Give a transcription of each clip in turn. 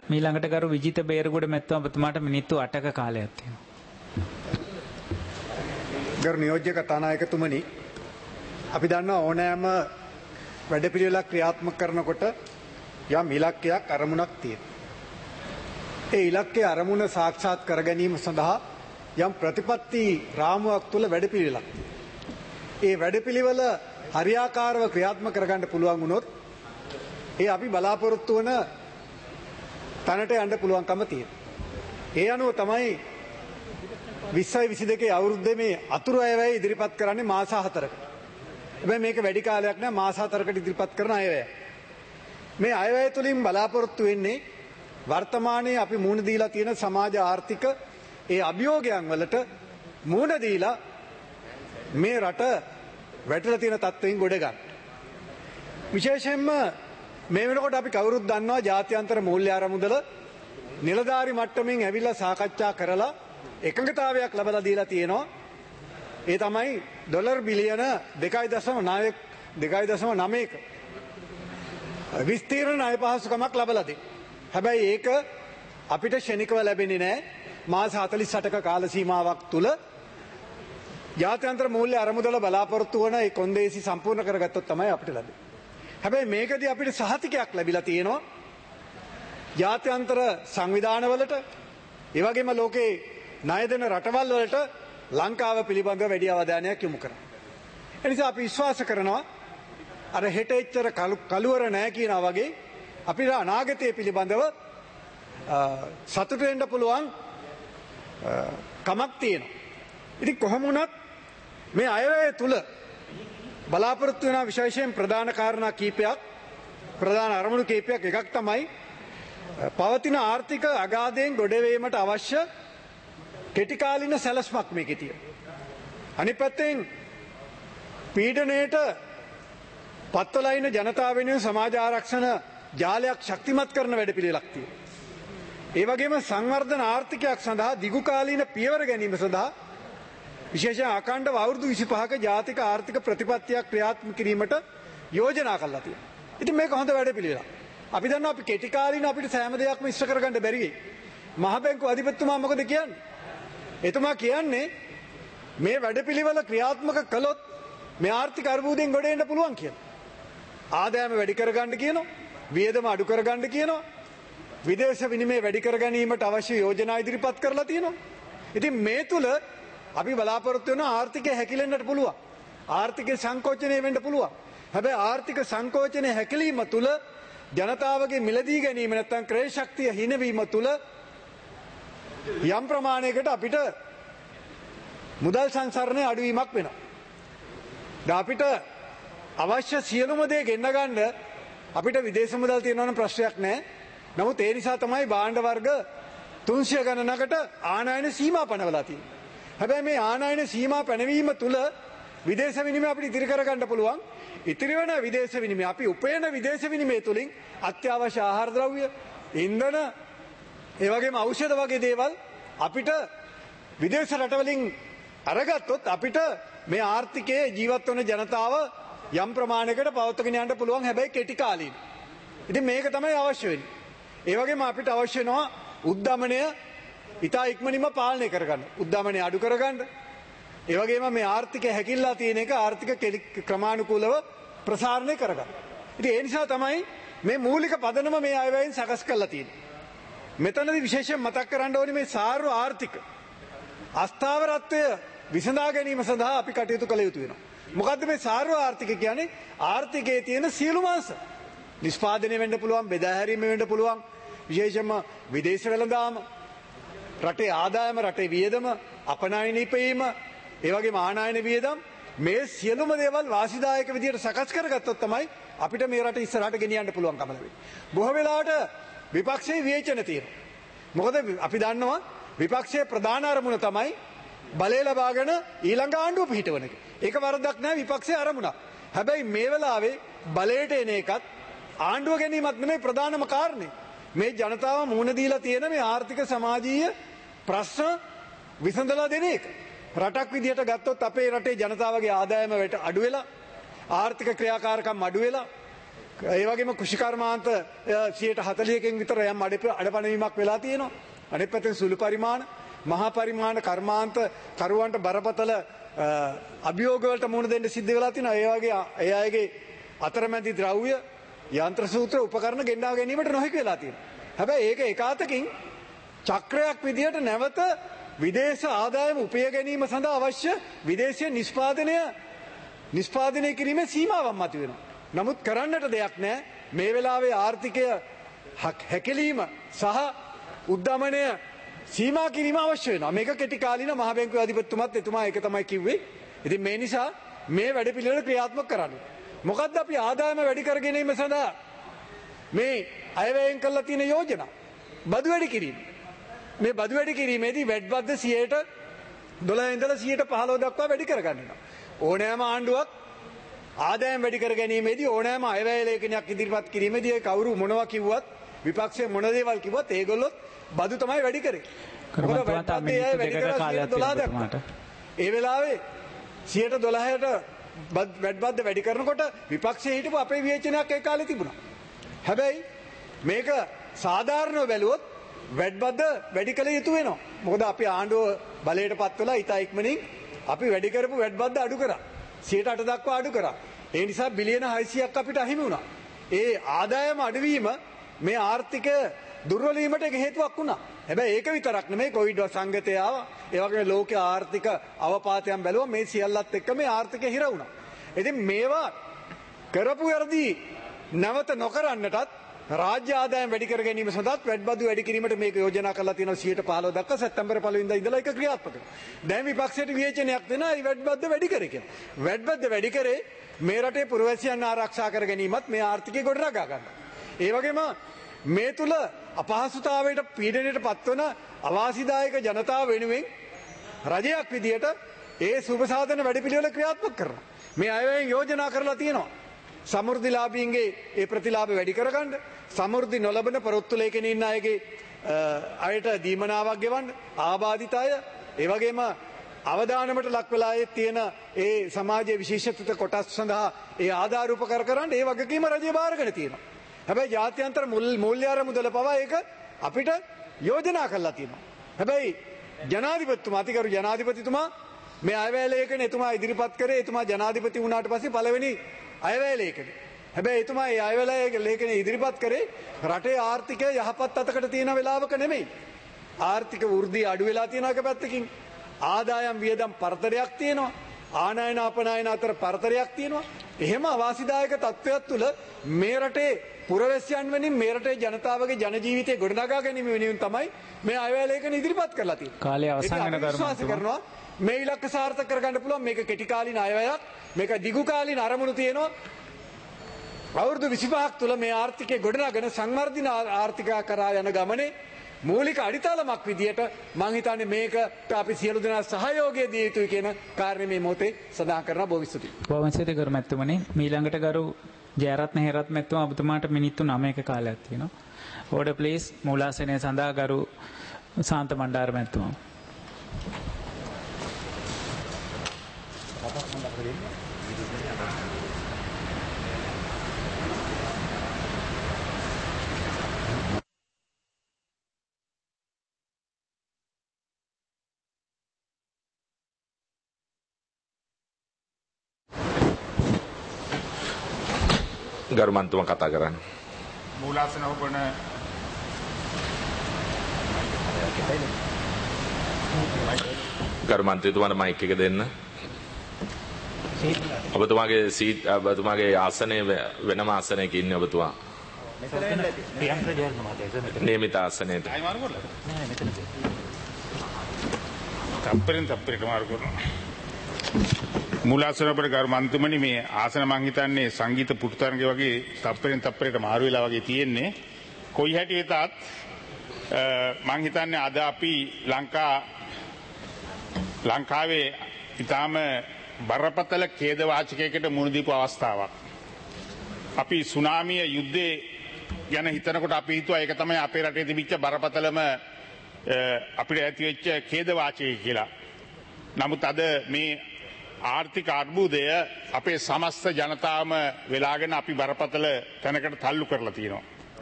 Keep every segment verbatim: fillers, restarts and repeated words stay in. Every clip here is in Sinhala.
මීළඟට කරු විජිත බේරගොඩ මැතිතුමාට මිනිත්තු අටක කාලයක් තියෙනවා. ගරු නියෝජ්‍ය කතානායකතුමනි, අපි දන්නා ඕනෑම වැඩපිළිවෙලක් ක්‍රියාත්මක කරනකොට යම් ඉලක්කයක් අරමුණක් තියෙනවා. ඒ ඉලක්කයේ අරමුණ සාක්ෂාත් කර ගැනීම සඳහා යම් ප්‍රතිපත්ති රාමුවක් තුළ වැඩපිළිවෙලක් තියෙනවා. ඒ වැඩපිළිවෙල හරියාකාරව ක්‍රියාත්මක කරගන්න පුළුවන් වුණොත් ඒ අපි බලාපොරොත්තු වන තැනට යන්න පුළුවන්කම තියෙනවා. ඒ අනුව තමයි විස්සයි විසි දෙකේ අවුරුද්දේ මේ අතුරු අයවැය ඉදිරිපත් කරන්නේ මාස හතරකට. හැබැයි මේක වැඩි කාලයක් නෑ, මාස හතරකට ඉදිරිපත් කරන අයවැය. මේ අයවැය තුලින් බලාපොරොත්තු වෙන්නේ වර්තමානයේ අපි මුහුණ දීලා තියෙන සමාජ ආර්ථික ඒ අභියෝගයන් වලට මුහුණ දීලා මේ රට වැටලා තියෙන තත්ත්වයෙන් ගොඩ ගන්න. විශේෂයෙන්ම මේ වෙනකොට අපි කවුරුත් දන්නවා ජාත්‍යන්තර මූල්‍ය අරමුදල නිලධාරි මට්ටමින් ඇවිල්ලා සාකච්ඡා කරලා එකඟතාවයක් ලබා දීලා තියෙනවා. ඒ තමයි ඩොලර් බිලියන දෙකයි දශම නවයක විස්තීර්ණ ණය පහසුකමක් ලබා දෙයි. හැබැයි ඒක අපිට ෂණිකව ලැබෙන්නේ නැහැ. මාස හතළිස් අටක කාල සීමාවක් තුල ජාත්‍යන්තර මූල්‍ය අරමුදල බලාපොරොත්තු වන ඒ කොන්දේසි සම්පූර්ණ කරගත්තොත් තමයි අපිට ලැබෙන්නේ. හැබැයි මේකදී අපිට සහතිකයක් ලැබිලා තියෙනවා ජාත්‍යන්තර සංවිධානවලට, ඒ වගේම ලෝකේ ණය දෙන රටවල් වලට ලංකාව පිළිබඳව වැඩි අවධානයක් යොමු කරනවා. ඒ නිසා අපි විශ්වාස කරනවා අර හෙට එච්චර කලුවර නැහැ කියනා වගේ අපිට අනාගතය පිළිබඳව සතුට වෙන්න පුළුවන් කමක් තියෙනවා. ඉතින් කොහොම වුණත් මේ අයවැය තුල බලාපොරොත්තු වෙන විශේෂයෙන් ප්‍රධාන කාරණා කීපයක්, ප්‍රධාන අරමුණු කීපයක්. එකක් තමයි පවතින ආර්ථික අගාධයෙන් ගොඩවීමට අවශ්‍ය කෙටි කාලින සැලැස්මක් මේකේ තියෙනවා. අනිත් පැත්තෙන් පීඩනයට පත්වලා ඉන්න ජනතාව වෙනුවෙන් සමාජ ආරක්ෂණ ජාලයක් ශක්තිමත් කරන වැඩපිළිවෙලක් තියෙනවා. ඒ වගේම සංවර්ධන ආර්ථිකයක් සඳහා දිගු කාලීන පියවර ගැනීම සඳහා විශේෂයෙන් අඛණ්ඩව අවුරුදු විසිපහක ජාතික ආර්ථික ප්‍රතිපත්තියක් ක්‍රියාත්මක කිරීමට යෝජනා කරලා තියෙනවා. ඉතින් මේක හොඳ වැඩපිළිවෙලක්. අපි දන්නවා අපි කෙටි කාලීන අපිට සෑම දෙයක්ම ඉෂ්ට කරගන්න බැරි වෙයි. මහ බැංකුව අධිපතිතුමා මොකද කියන්නේ? එතුමා කියන්නේ මේ වැඩපිළිවෙල ක්‍රියාත්මක කළොත් මේ ආර්ථික අර්බුදයෙන් ගොඩ එන්න පුළුවන් කියලා. ආදායම වැඩි කරගන්න කියනවා, වියදම අඩු කරගන්න කියනවා, විදේශ විනිමය වැඩි කර ගැනීමට අවශ්‍ය යෝජනා ඉදිරිපත් කරලා තියෙනවා. ඉතින් මේ තුල අපි බලාපොරොත්තු වෙන ආර්ථිකය හැකිලෙන්නට පුළුවන්. ආර්ථික සංකෝචනය වෙන්න පුළුවන්. හැබැයි ආර්ථික සංකෝචනය හැකිලිම තුල ජනතාවගේ මිලදී ගැනීම නැත්නම් ක්‍රය ශක්තිය හිණවීම තුල යම් ප්‍රමාණයකට අපිට මුදල් සංසරණය අඩුවීමක් වෙනවා. දැන් අපිට අවශ්‍ය සියලුම දේ ගෙන්න ගන්න අපිට විදේශ මුදල් තියෙනවා නම් ප්‍රශ්නයක් නැහැ. නමුත් ඒ නිසා තමයි භාණ්ඩ වර්ග තුන්සිය ගණනකට ආනයන සීමා පනවලා තියෙන්නේ. හැබැයි මේ ආනයන සීමා පැනවීම තුල විදේශ විනිමය අපිට ඉතිරි කරගන්න පුළුවන්. ඉතිරි වෙන විදේශ විනිමය අපි උපයන විදේශ විනිමය තුලින් අත්‍යවශ්‍ය ආහාර ද්‍රව්‍ය, ඉන්ධන, ඒ වගේම ඖෂධ වගේ දේවල් අපිට විදේශ රටවලින් අරගත්තොත් අපිට මේ ආර්ථිකයේ ජීවත් වන ජනතාව යම් ප්‍රමාණයකට පවත්වාගෙන යන්න පුළුවන්. හැබැයි කෙටි කාලීන. ඉතින් මේක තමයි අවශ්‍ය වෙන්නේ. ඒ වගේම අපිට අවශ්‍ය වෙනවා උද්දමනය ඉතා ඉක්මනින්ම පාලනය කරගන්න. උද්දමනය අඩු කරගන්න. ඒ වගේම මේ ආර්ථිකය හැකිලලා තියෙන එක ආර්ථික ක්‍රමානුකූලව ප්‍රසාරණය කරගන්න. ඉතින් ඒ නිසා තමයි මේ මූලික පදනම මේ අයවැයෙන් සකස් කරලා තියෙන්නේ. මෙතනදී විශේෂයෙන් මතක් කරන්න ඕනේ මේ සාර්ව ආර්ථික අස්ථාවරත්වය විසඳා ගැනීම සඳහා අපි කටයුතු කළ යුතු වෙනවා. මොකද්ද මේ සාර්ව ආර්ථික කියන්නේ? ආර්ථිකයේ තියෙන සියලුම අංශ නිෂ්පාදනය වෙන්න පුළුවන්, බෙදා හැරීම වෙන්න පුළුවන්, විශේෂයෙන්ම විදේශ වෙළඳාම, රටේ ආදායම, රටේ වියදම, අපනයන ඉපයීම, ඒ වගේම ආනයන වියදම්, මේ සියලුම දේවල් වාසිදායක විදියට සකස් කරගත්තොත් තමයි අපිට මේ රට ඉස්සරහට ගෙනියන්න පුළුවන්කම ලැබෙන්නේ. බොහෝ වෙලාවට විපක්ෂයේ විවේචන තියෙනවා. මොකද අපි දන්නවා විපක්ෂයේ ප්‍රධාන අරමුණ තමයි බලය ලබාගෙන ඊළඟ ආණ්ඩුව පිහිටවන එක. ඒක වරදක් නෑ, විපක්ෂයේ අරමුණක්. හැබැයි මේ වෙලාවේ බලයට එන එකත් ආණ්ඩුව ගැනීමත් නෙමෙයි ප්‍රධානම කාරණේ. මේ ජනතාව මුහුණ දීලා තියෙන මේ ආර්ථික සමාජීය ප්‍රශ්න විසඳලා දෙන එක. රටක් විදිහට ගත්තොත් අපේ රටේ ජනතාවගේ ආදායම අඩු වෙලා, ආර්ථික ක්‍රියාකාරකම් අඩු වෙලා, ඒ වගේම කෘෂිකර්මාන්ත සියයට හතළිහකින් විතර යම් අඩපණවීමක් වෙලා තියෙනවා. අනිත් පැත්තෙන් සුළු පරිමාණ මහා පරිමාණ කර්මාන්ත කරුවන්ට බරපතල අභියෝග වලට මුහුණ දෙන්න සිද්ධ වෙලා තියෙනවා. ඒ වගේ ඒ අයගේ අතරමැදි ද්‍රව්‍ය යන්ත්‍ර සූත්‍ර උපකරණ ගෙන්වා ගැනීමට නොහැකි වෙලා තියෙනවා. හැබැයි ඒක එකාතකින් චක්‍රයක් විදියට නැවත විදේශ ආදායම උපය ගැනීම සඳහා අවශ්‍ය විදේශීය නිෂ්පාදනය නිෂ්පාදනය කිරීමේ සීමාවක් මතුවෙනවා. නමුත් කරන්නට දෙයක් නැහැ. මේ වෙලාවේ ආර්ථිකය හැකිලීම සහ උද්දමනය සීමා කිරීම අවශ්‍ය වෙනවා. මේක කෙටි කාලින මහ බැංකුවේ අධිපතිතුමත් එතුමා ඒක තමයි කිව්වේ. ඉතින් මේ නිසා මේ වැඩපිළිවෙල ක්‍රියාත්මක කරන්න. මොකද්ද අපි ආදායම වැඩි කර ගැනීම සඳහා මේ අයවැයෙන් කරලා තියෙන යෝජනා? බදු වැඩි කිරීම. මේ බදු වැඩි කිරීමේදී වැට් බද්ද සියයට දොළහ ඉඳලා සියයට පහළොව දක්වා වැඩි කර ගන්නවා. ඕනෑම ආණ්ඩුවක් ආදායම් වැඩි කර ගැනීමේදී ඕනෑම අයවැය ලේඛනයක් ඉදිරිපත් කිරීමේදී ඒ කවුරු මොනවා කිව්වත් විපක්ෂයේ මොන දේවල් කිව්වත් ඒගොල්ලොත් බදු තමයි වැඩි කරේ. ඒ වෙලාවේ සියයට දොළහට වැට් බද්ද වැඩි කරනකොට විපක්ෂයේ හිටපු අපේ විවේචනයක් ඒ කාලේ තිබුණා. හැබැයි මේක සාධාරණව බැලුවොත් වැට් බද්ද වැඩි කළ යුතු වෙනවා. මොකද අපි ආණ්ඩුව බලයට පත් වෙලා ඉතා ඉක්මනින් අපි වැඩි කරපු වැට් බද්ද අඩු කරා. සියයට අට දක්වා අඩු කරා. ඒ නිසා බිලියන හයසියයක් අපිට අහිමි වුණා. ඒ ආදායම අඩුවීම මේ ආර්ථිකය දුර්වල වීමට හේතුවක් වුණා. හැබැයි ඒක විතරක් නෙමෙයි කොවිඩ් සංගතය ආවා. ඒ වගේම ලෝක ආර්ථික අවපාතයන් බැලුවා මේ සියල්ලත් එක්ක මේ ආර්ථිකය හිර වුණා. ඉතින් මේවා කරපු වැරදි නැවත නොකරන්නටත් රාජ්‍ය ආදායම් වැඩි කර ගැනීම සඳහා වැට් බදු වැඩි කිරීමට මේක යෝජනා කරලා තියෙනවා සියයට පහළොව දක්වා සැප්තැම්බර් පළවෙනිදා ඉඳලා ඒක ක්‍රියාත්මක වෙනවා. දැන් විපක්ෂයට විවේචනයක් දෙනවා මේ වැට් බද්ද වැඩි කරේ කියලා. වැට් බද්ද වැඩි කරේ මේ රටේ පුරවැසියන් ආරක්ෂා කර ගැනීමත් මේ ආර්ථිකය ගොඩනගා ගන්න. ඒ වගේම මේ තුල අපහසුතාවයට පීඩනයට පත්වන අවාසිදායක ජනතාව වෙනුවෙන් රජයක් විදියට ඒ සුබ සාධන වැඩපිළිවෙල ක්‍රියාත්මක කරනවා. මේ අයවැයෙන් යෝජනා කරලා තියෙනවා. සමෘද්ධිලාභීන්ගේ ඒ ප්‍රතිලාභ වැඩි කරගන්න, සමෘද්ධි නොලබන පරොත්තු ලේඛනයේ ඉන්න අයගේ අයට දීමනාවක් ගෙවන්න, ආබාධිත අය, ඒ වගේම අවදානමට ලක් වෙලා තියෙන ඒ සමාජයේ විශේෂිත කොටස් සඳහා ඒ ආධාර උපකර කරන්න ඒ වගකීම රජය බාරගෙන තියෙනවා. හැබැයි ජාත්‍යන්තර මූල්‍ය අරමුදල පවා ඒක අපිට යෝජනා කරලා තියෙනවා. හැබැයි ජනාධිපතිතුමා අතිගරු ජනාධිපතිතුමා මේ අයවැය ලේඛන එතුමා ඉදිරිපත් කරේ එතුමා ජනාධිපති වුණාට පස්සේ පළවෙනි අයවැය ලේඛන. හැබැයි එතුමා මේ අයවැය ලේඛන ඉදිරිපත් කරේ රටේ ආර්ථිකය යහපත් අතකට තියෙන වෙලාවක නෙමෙයි. ආර්ථික වෘද්ධිය අඩු වෙලා තියෙන එක පැත්තකින් ආදායම් වියදම් පරතරයක් තියෙනවා. ආනයන අපනයන අතර පරතරයක් තියෙනවා. එහෙම අවාසිදායක තත්ත්වයක් තුළ මේ රටේ පුරවැසියන් වෙනින් මේ රටේ ජනතාවගේ ජන ජීවිතය ගොඩනගා ගැනීම වෙනුවෙන් තමයි මේ අයවැය ලේඛන ඉදිරිපත් කරලා තියෙන්නේ. කාලය අවසන් වෙන කරනවා මේ ඉලක්ක සාර්ථක කරගන්න පුළුවන්. මේක කෙටි කාලින අයවැයක්. මේක දිගු කාලින අරමුණු තියෙනවා. අවුරුදු විසිපහක් තුළ මේ ආර්ථිකය ගොඩනගන සංවර්ධන ආර්ථිකය කරා යන ගමනේ මූලික අඩිතාලමක් විදියට මම හිතන්නේ මේකට අපි සියලු දෙනා සහයෝගය දිය යුතුයි කියන කාරණේ මේ මොහොතේ සඳහන් කරනවා. බොහොම ස්තුතියි. බොහොම ස්තුතියි ගරු මැතිතුමනි. මීළඟට ගරු ජයරත්න හේරත් මැතිතුමා ඔබතුමාට මිනිත්තු නවයක කාලයක් තියෙනවා. Order please. මූලාසනය සඳහා ගරු සාන්ත මණ්ඩාර මැතිතුමා. ගරු මන්තුමා කතා කරන්න. මූලාසන ඔබන ගරු මන්ත්‍රීතුමාට මයික් එක දෙන්න. ඔබතුමාගේ සීට් ඔබතුමාගේ ආසනය වෙනම ආසනයක ඉන්නේ ඔබතුමා. නියමිත ආසනයට. තප්පරෙන් තප්පරට මාරු කරනවා. මූලාසන අපේ ගරු මන්ත්‍රීතුමනි මේ ආසන මං හිතන්නේ සංගීත පුටුතරංගේ වගේ තප්පරෙන් තප්පරට මාරු වෙලා වගේ තියෙන්නේ. කොයි හැටියටත් මං හිතන්නේ අද අපි ලංකා ලංකාවේ ඊටාම බරපතල ඛේද වාචකයකට මුහුණ දීපු අවස්ථාවක්. අපි සුනාමිය යුද්ධේ ගැන හිතනකොට අපි හිතුවා ඒක තමයි අපේ රටේ තිබිච්ච බරපතලම අපිට ඇති වෙච්ච ඛේද වාචකය කියලා. නමුත් අද මේ ආර්ථික අර්බුදය අපේ සමස්ත ජනතාවම වෙලාගෙන අපි බරපතල තැනකට තල්ලු කරලා තියෙනවා.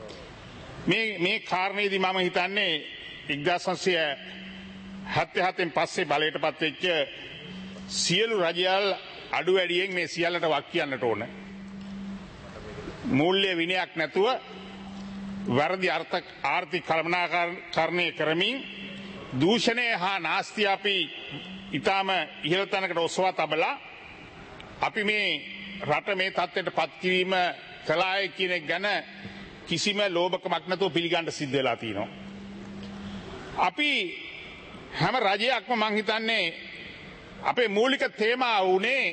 මේ මේ කාරණේදී මම හිතන්නේ එක්දාස් නවසිය හතළිස් හතෙන් පස්සේ බලයට පත් වෙච්ච සියලු රජයල් අඩු වැඩියෙන් මේ සියල්ලට වක් කියන්නට ඕන. මූල්‍ය විනයක් නැතුව වැරදි අර්ථ ආර්ථික කළමනාකරණය කරමින් දූෂණය හා නාස්තිය අපි ඉතාම ඉහළ තැනකට ඔසවා තබලා අපි මේ රට මේ තත්ත්වයට පත්කිරීම කළාය කියන එක ගැන කිසිම ලෝභකමක් නැතුව පිළිගන්න සිද්ධ වෙලා තියෙනවා. අපි හැම රජයක්ම මං හිතන්නේ අපේ මූලික තේමාව වුණේ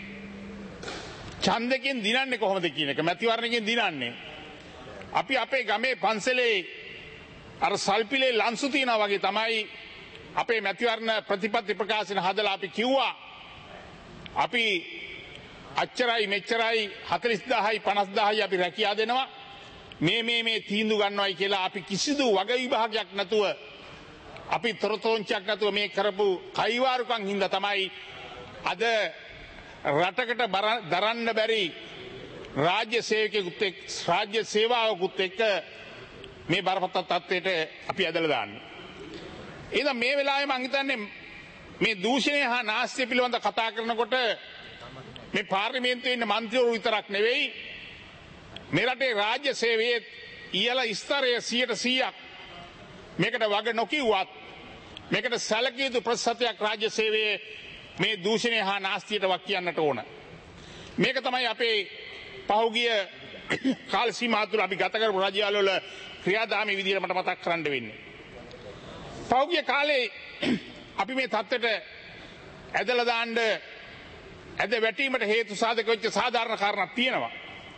ඡන්දකින් දිනන්නේ කොහොමද කියන එක, මැතිවරණකින් දිනන්නේ. අපි අපේ ගමේ පන්සලේ අර සල්පිලේ ලන්සු තියනවා වගේ තමයි අපේ මැතිවරණ ප්‍රතිපත්ති ප්‍රකාශන හදලා අපි කිව්වා අපි අච්චරයි මෙච්චරයි හතළිස් දාහයි පනස් දාහයි අපි රැකියා දෙනවා මේ මේ මේ තීන්දුව ගන්නවයි කියලා. අපි කිසිදු වග විභාගයක් නැතුව අපි තොරතෝංචයක් නැතුව මේ කරපු කයිවාරුකම් හින්දා තමයි අද රටකට දරන්න බැරි රාජ්‍ය සේවකයෙකුත් එක්ක රාජ්‍ය සේවාවකුත් එක්ක මේ බරපතල තත්ත්වයට අපි ඇදලා දාන්නේ. එහෙනම් මේ වෙලාවේ මම හිතන්නේ මේ දූෂණය හා නාස්තිය පිළිබඳ කතා කරනකොට මේ පාර්ලිමේන්තුවේ ඉන්න മന്ത്രിවරු විතරක් නෙවෙයි මේ රටේ රාජ්‍ය සේවයේ ඉහළ ස්තරයේ සියයට සීයක් මේකට වග නොකියුවත් මේකට සැලකිය යුතු ප්‍රතිශතයක් රාජ්‍ය සේවයේ මේ දූෂණය හා නාස්තියට වක් කියන්නට ඕන. මේක තමයි අපේ පහුගිය කාල සීමාව තුළ අපි ගත කරපු රජවල් වල ක්‍රියාදාමී විදිහට මට මතක් කරන්න වෙන්නේ. පහුගිය කාලේ අපි මේ තත්ත්වයට ඇදලා දාන්න ඇද වැටීමට හේතු සාධක වෙච්ච සාධාරණ කාරණා තියෙනවා.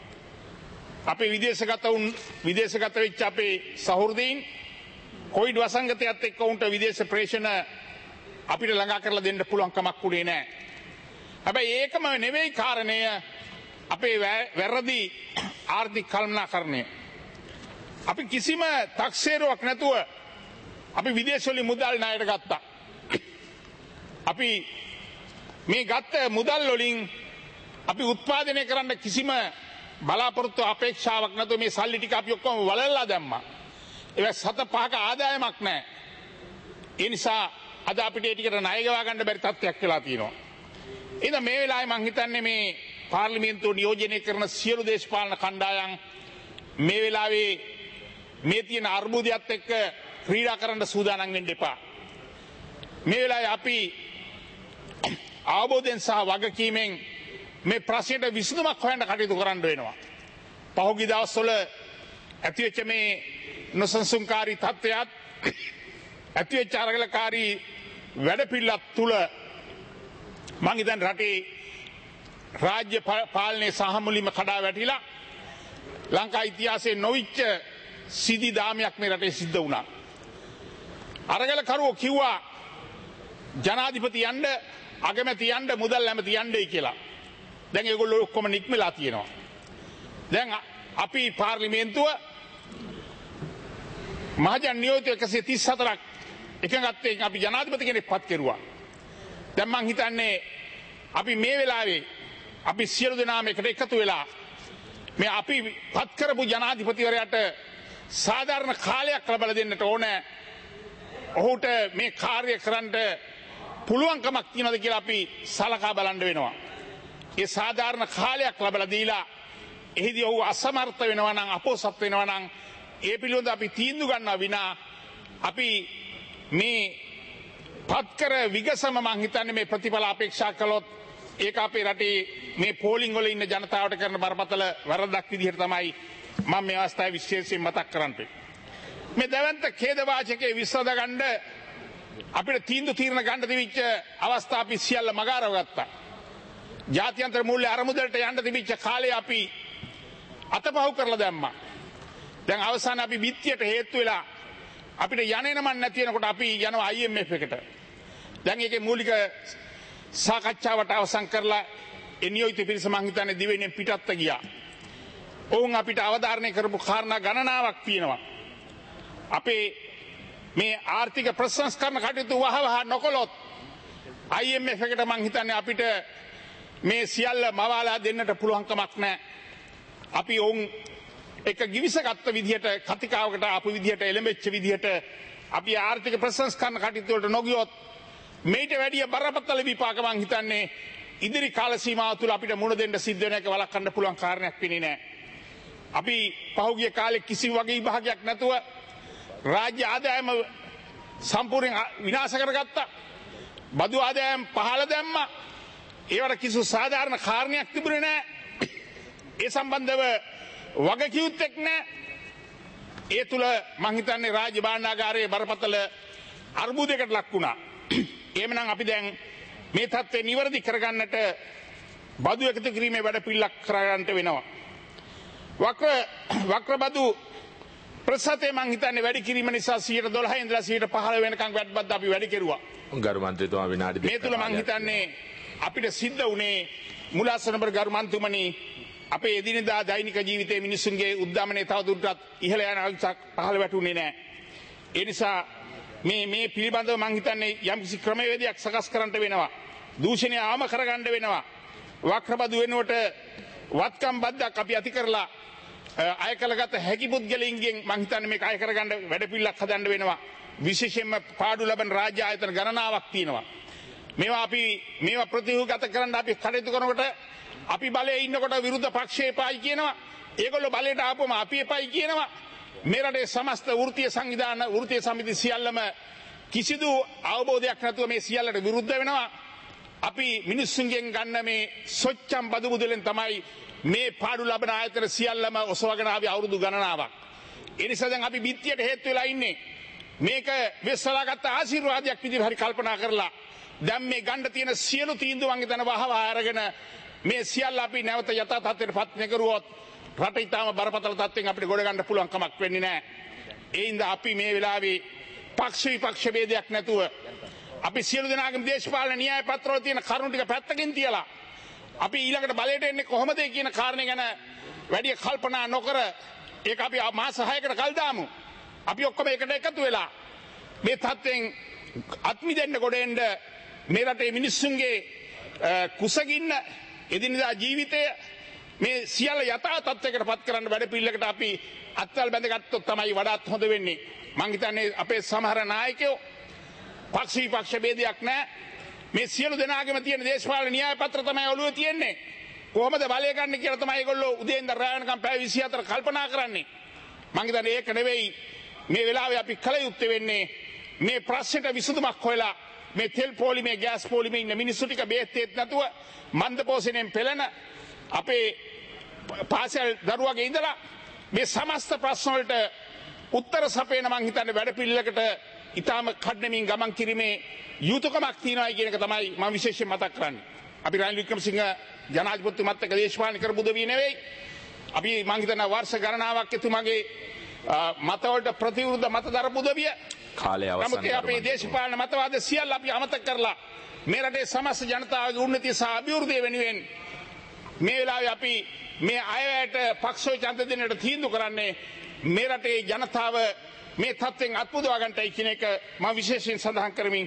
අපේ විදේශගත වුන් විදේශගත වෙච්ච අපේ සහෘදීන් කොවිඩ් වසංගතයත් එක්ක උන්ට විදේශ ප්‍රේෂණ අපිට ළඟා කරලා දෙන්න පුළුවන් කමක් උනේ නැහැ. හැබැයි ඒකම නෙවෙයි කාරණය අපේ වැරදි ආර්ථික කළමනාකරණය. අපි කිසිම තක්සේරුවක් නැතුව අපි විදේශ වලින් මුදල් ණයට ගත්තා. අපි මේ ගත්ත මුදල් වලින් අපි උත්පාදනය කරන්න කිසිම බලාපොරොත්තු අපේක්ෂාවක් නැතුව මේ සල්ලි ටික අපි ඔක්කොම වලල්ලා දැම්මා. ඒක සත පහක ආදායමක් නැහැ. ඒ නිසා අද අපිට ඒ ටිකට ණය ගෙවා ගන්න බැරි තත්ත්වයක් වෙලා තියෙනවා. එහෙනම් මේ වෙලාවේ මම හිතන්නේ මේ පාර්ලිමේන්තුව නියෝජනය කරන සියලු දේශපාලන කණ්ඩායම් මේ වෙලාවේ මේ තියෙන අර්බුදයත් එක්ක ක්‍රීඩා කරන්න සූදානම් වෙන්න එපා. මේ වෙලාවේ අපි අවබෝධයෙන් සහ වගකීමෙන් මේ ප්‍රශ්නයට විසඳුමක් හොයන්න කටයුතු කරන්න වෙනවා. පහුගිය දවස්වල ඇතිවෙච්ච මේ නොසන්සුන්කාරී තත්ත්වයක් ඇතිවෙච්ච අරගලකාරී වැඩපිළිවෙලක් තුල මං හිතන්නේ රටේ රාජ්‍ය පාලනයේ සහ මුලින්ම කඩා වැටිලා ලංකා ඉතිහාසයේ නොවිච්ච සිදි දාමයක් මේ රටේ සිද්ධ වුණා. අරගලකරුවෝ කිව්වා ජනාධිපති යන්න අගමැති යන්න මුදල් ඇමති යන්නයි කියලා. දැන් ඒගොල්ලෝ ඔක්කොම නික්මලා තියෙනවා. දැන් අපි පාර්ලිමේන්තුව මහජන නියෝජිත එකසිය තිස් හතරක් එකඟත්වයෙන් අපි ජනාධිපති කෙනෙක් පත් කෙරුවා. දැන් මං හිතන්නේ අපි මේ වෙලාවේ අපි සියලු දෙනාම එකට එකතු වෙලා මේ අපි පත් කරපු ජනාධිපතිවරයාට සාධාරණ කාලයක් ලබා දෙන්නට ඕනේ. ඔහුට මේ කාර්ය කරන්න පුළුවන්කමක් තියනවාද කියලා අපි සලකා බලන්න වෙනවා. ඒ සාධාරණ කාලයක් ලබා දීලා එහිදී ඔහු අසමර්ථ වෙනවා නම් අපොසත් වෙනවා නම් ඒ පිළිබඳව අපි තීන්දුව ගන්නවා විනා අපි මේ පත්කර විගසම මං හිතන්නේ මේ ප්‍රතිඵල අපේක්ෂා කළොත් ඒක අපේ රටේ මේ පෝලිං වල ඉන්න ජනතාවට කරන බරපතල වරදක් විදිහට තමයි මම මේ අවස්ථාවේ විශේෂයෙන් මතක් කරන්නේ. මේ දැවන්ත ඛේද වාචකයේ විසඳ ගන්න අපිට තීන්දුව తీරන ගන්න තිබිච්ච අවස්ථා අපි සියල්ල මගාරව ගත්තා. ජාත්‍යන්තර මූල්‍ය අරමුදලට යන්න තිබිච්ච කාලේ අපි අතපහුව කරලා දැම්මා. දැන් අවසාන අපි විත්තියට හේතු වෙලා අපිට යන්නේ නමන් නැති වෙනකොට අපි යනවා I M F එකට. දැන් ඒකේ මූලික සාකච්ඡාවට අවසන් කරලා එනියෝයිත පිරිස මං හිතන්නේ දිවෙන්නේ පිටත්ත ගියා. ඔවුන් අපිට අවධාරණය කරපු කාරණා ගණනාවක් තියෙනවා. අපේ මේ ආර්ථික ප්‍රසංස්කරණ කටයුතු වහවහ නොකළොත් I M F එකට මං හිතන්නේ අපිට මේ සියල්ල මවාලා දෙන්නට පුළුවන්කමක් නැහැ. අපි ඔවුන් එක ගිවිසගත්ත විදිහට කතිකාවකට ආපු විදිහට එළඹෙච්ච විදිහට අපි ආර්ථික ප්‍රසංස්කරණ කටයුතු වලට නොගියොත් මේට වැඩිය බරපතල විපාක මං හිතන්නේ ඉදිරි කාල සීමාව තුළ අපිට මුණ දෙන්න සිද්ධ වෙන එක වළක්වන්න පුළුවන් කාරණයක් වෙන්නේ නැහැ. අපි පහුගිය කාලේ කිසි වගේ විභාගයක් නැතුව රාජ්‍ය ආදායම සම්පූර්ණයෙන් විනාශ කරගත්තා. බදු ආදායම් පහළ දැම්මා. ඒවට කිසි සාධාරණ කාරණයක් තිබුණේ නැහැ. ඒ සම්බන්ධව වගකියුත්තක් නැහැ. ඒ තුල මං හිතන්නේ රාජ්‍ය භාණ්ඩාගාරයේ බරපතල අර්බුදයකට ලක් වුණා. එහෙමනම් අපි දැන් මේ තත්ත්වය නිවැරදි කරගන්නට බදු එකතු කිරීමේ වැඩ පිළිලක් කරගන්නට වෙනවා. වක්‍ර වක්‍ර බදු ප්‍රසතේ මං හිතන්නේ වැඩි කිරීම නිසා සියයට දොළහ ඉඳලා සියයට පහළොව වෙනකන් වැට් බද්ද අපි වැඩි කෙරුවා. ගරු මන්ත්‍රීතුමා විනාඩි දෙකක් මේ තුල මං හිතන්නේ අපිට සිද්ධ වුණේ මුලාසනබර ගරු මන්ත්‍රීතුමනි අපේ එදිනෙදා දෛනික ජීවිතයේ මිනිසුන්ගේ උද්දමනය තවදුරටත් ඉහළ යන අවස්ථාවක් පහළ වැටුනේ නැහැ. ඒ නිසා මේ මේ පිළිබඳව මං හිතන්නේ යම්කිසි ක්‍රමවේදයක් සකස් කරන්නට වෙනවා. දූෂණය ආම කරගන්න වෙනවා. වක්‍රබදු වෙනුවට වත්කම් බද්දක් අපි ඇති කරලා අය කළගත හැකි පුද්ගලයින්ගෙන් මං හිතන්නේ මේක අය කරගන්න වැඩපිළිවෙලක් හදන්න වෙනවා. විශේෂයෙන්ම පාඩු ලබන රාජ්‍ය ආයතන ගණනාවක් තියෙනවා. මේවා අපි මේවා ප්‍රතිහුගත කරන්න අපි කටයුතු කරනකොට අපි බලයේ ඉන්නකොට විරුද්ධ පක්ෂය එපායි කියනවා. ඒගොල්ලෝ බලයට ආපුවම අපි එපායි කියනවා. මේ රටේ සමස්ත වෘත්තීය සංවිධාන වෘත්තීය සමිති සියල්ලම කිසිදු අවබෝධයක් නැතුව මේ සියල්ලට විරුද්ධ වෙනවා. අපි මිනිස්සුන්ගෙන් ගන්න මේ සොච්චම් බදු මුදලෙන් තමයි මේ පාඩු ලබන ආයතන සියල්ලම ඔසවගෙන ආවි අවුරුදු ගණනාවක්. ඒ නිසා දැන් අපි බිත්තියට හේතු වෙලා ඉන්නේ. මේක වෙස්සලාගත්ත ආශිර්වාදයක් විදිහට හරි කල්පනා කරලා දැන් මේ ගන්න තියෙන සියලු තීන්දුවන් එතන වහවා අරගෙන මේ සියල්ල අපි නැවත යථා තත්ත්වයට පත් නොකරුවොත් රට ඊටාම බරපතල තත්ත්වෙන් අපිට ගොඩ ගන්න පුළුවන් කමක් වෙන්නේ නැහැ. ඒ හින්දා අපි මේ වෙලාවේ පක්ෂ විපක්ෂ ભેදයක් නැතුව අපි සියලු දෙනාගේම දේශපාලන න්‍යාය පත්‍රවල තියෙන කරුණු ටික පැත්තකින් තියලා අපි ඊළඟට බලයට එන්නේ කොහොමද කියන කාරණේ ගැන වැඩි කල්පනා නොකර ඒක අපි මාස හයකට කල් දාමු. අපි ඔක්කොම එකට එකතු වෙලා මේ තත්ත්වෙන් අත්මිදෙන්න ගොඩ එන්න මේ රටේ මිනිස්සුන්ගේ කුසගින්න එදිනෙදා ජීවිතය මේ සියල්ල යථා තත්ත්වයකට පත් කරන්න වැඩ පිළිලකට අපි අත්වල බැඳගත්තොත් තමයි වඩාත් හොඳ වෙන්නේ. මං හිතන්නේ අපේ සමහර නායකයෝ පක්ෂ විපක්ෂ ભેදයක් නැහැ. මේ සියලු දෙනාගේම තියෙන දේශපාලන න්‍යාය පත්‍ර තමයි ඔළුවේ තියෙන්නේ. කොහොමද බලය ගන්න කියලා තමයි ඒගොල්ලෝ උදේ ඉඳන් රාත්‍රී වෙනකම් පැය විසිහතර කල්පනා කරන්නේ. මං හිතන්නේ ඒක නෙවෙයි මේ වෙලාවේ අපි කල යුත්තේ වෙන්නේ මේ ප්‍රශ්නෙට විසඳුමක් හොයලා මේ තෙල් පොලිමේ ගෑස් පොලිමේ ඉන්න මිනිස්සු ටික බේත් නැතුව මන්ද පෝෂණයෙන් පෙළෙන අපේ පාසල් දරුවගේ ඉඳලා මේ සමස්ත ප්‍රශ්න වලට උත්තර සපයන මං හිතන්නේ වැඩ පිළිලකට ඊටාම කඩනමින් ගමන් කිරීමේ යුතුයකමක් තියෙනවා කියන එක තමයි මම විශේෂයෙන් මතක් කරන්නේ. අපි රනිල් වික්‍රමසිංහ ජනාධිපතිතුමත් එක්ක දේශපාලන කරපු උදවිය නෙවෙයි. අපි මං හිතනවා වර්ෂ ගණනාවක් එතුමාගේ මතවලට ප්‍රතිවිරුද්ධ මත දරපු උදවිය. කාලය අවසන් නමුත් අපේ දේශපාලන මතවාද සියල්ල අපි අමතක කරලා මේ රටේ සමස්ත ජනතාවගේ උන්නතිය සහ අභිවෘද්ධිය වෙනුවෙන් මේ වෙලාවේ අපි මේ අයවැයට පක්ෂෝ ඡන්ද දෙන්නට තීන්දුව කරන්නේ මේ රටේ ජනතාව මේ තත්ත්වෙන් අත්මුදවා ගන්නටයි කියන එක මම විශේෂයෙන් සඳහන් කරමින්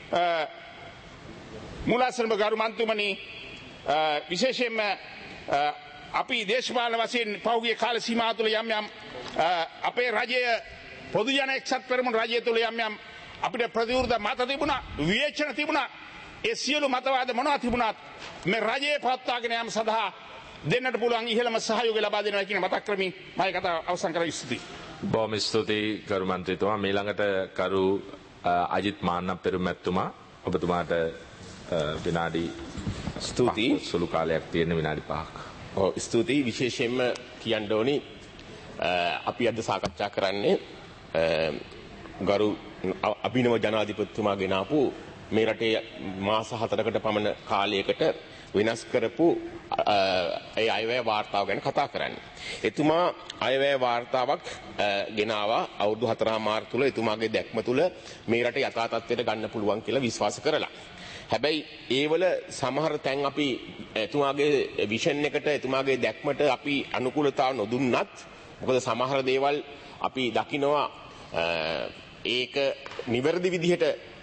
මුලාසනබ ගරු මන්ත්‍රීතුමනි විශේෂයෙන්ම අපි දේශපාලන වශයෙන් පහුගිය කාල සීමාව තුළ යම් යම් අපේ රජයේ පොදු ජන එක්සත් පෙරමුණු රජය තුළ යම් යම් අපිට ප්‍රතිවිරුද්ධ මත තිබුණා විවේචන තිබුණා. ඒ සියලු මතවාද මොනවා තිබුණත් මේ රජයේ පවත්වාගෙන යාම සඳහා දෙන්නට පුළුවන් ඉහළම සහයෝගය ලබා දෙනවා කියන මතක් කරමින් මම කතාව අවසන් කරලා ස්තුතියි. බොහොම ස්තුතියි ගරු මන්ත්‍රීතුමා. ඊළඟට කරු අජිත් මාන්න පෙරමැතිතුමා ඔබතුමාට විනාඩි ස්තුතියි. සුළු කාලයක් තියෙන විනාඩි පහක්. ඔව් ස්තුතියි. විශේෂයෙන්ම කියන්න ඕනි අපි අද සාකච්ඡා කරන්නේ ගරු අභිනව ජනාධිපතිතුමා ගෙනාපු මේ රටේ මාස හතරකට පමණ කාලයකට වෙනස් කරපු ඒ අයවැය වාර්තාව ගැන කතා කරන්නේ. එතුමා අයවැය වාර්තාවක් ගෙනාවා අවුරුදු හතරමාර තුල එතුමාගේ දැක්ම තුල මේ රට යථා තත්ත්වයට ගන්න පුළුවන් කියලා විශ්වාස කරලා. හැබැයි ඒවල සමහර තැන් අපි එතුමාගේ විෂන් එකට එතුමාගේ දැක්මට අපි අනුකූලතාව නොදුන්නත් මොකද සමහර දේවල් අපි දකිනවා ඒක නිවැරදි විදිහට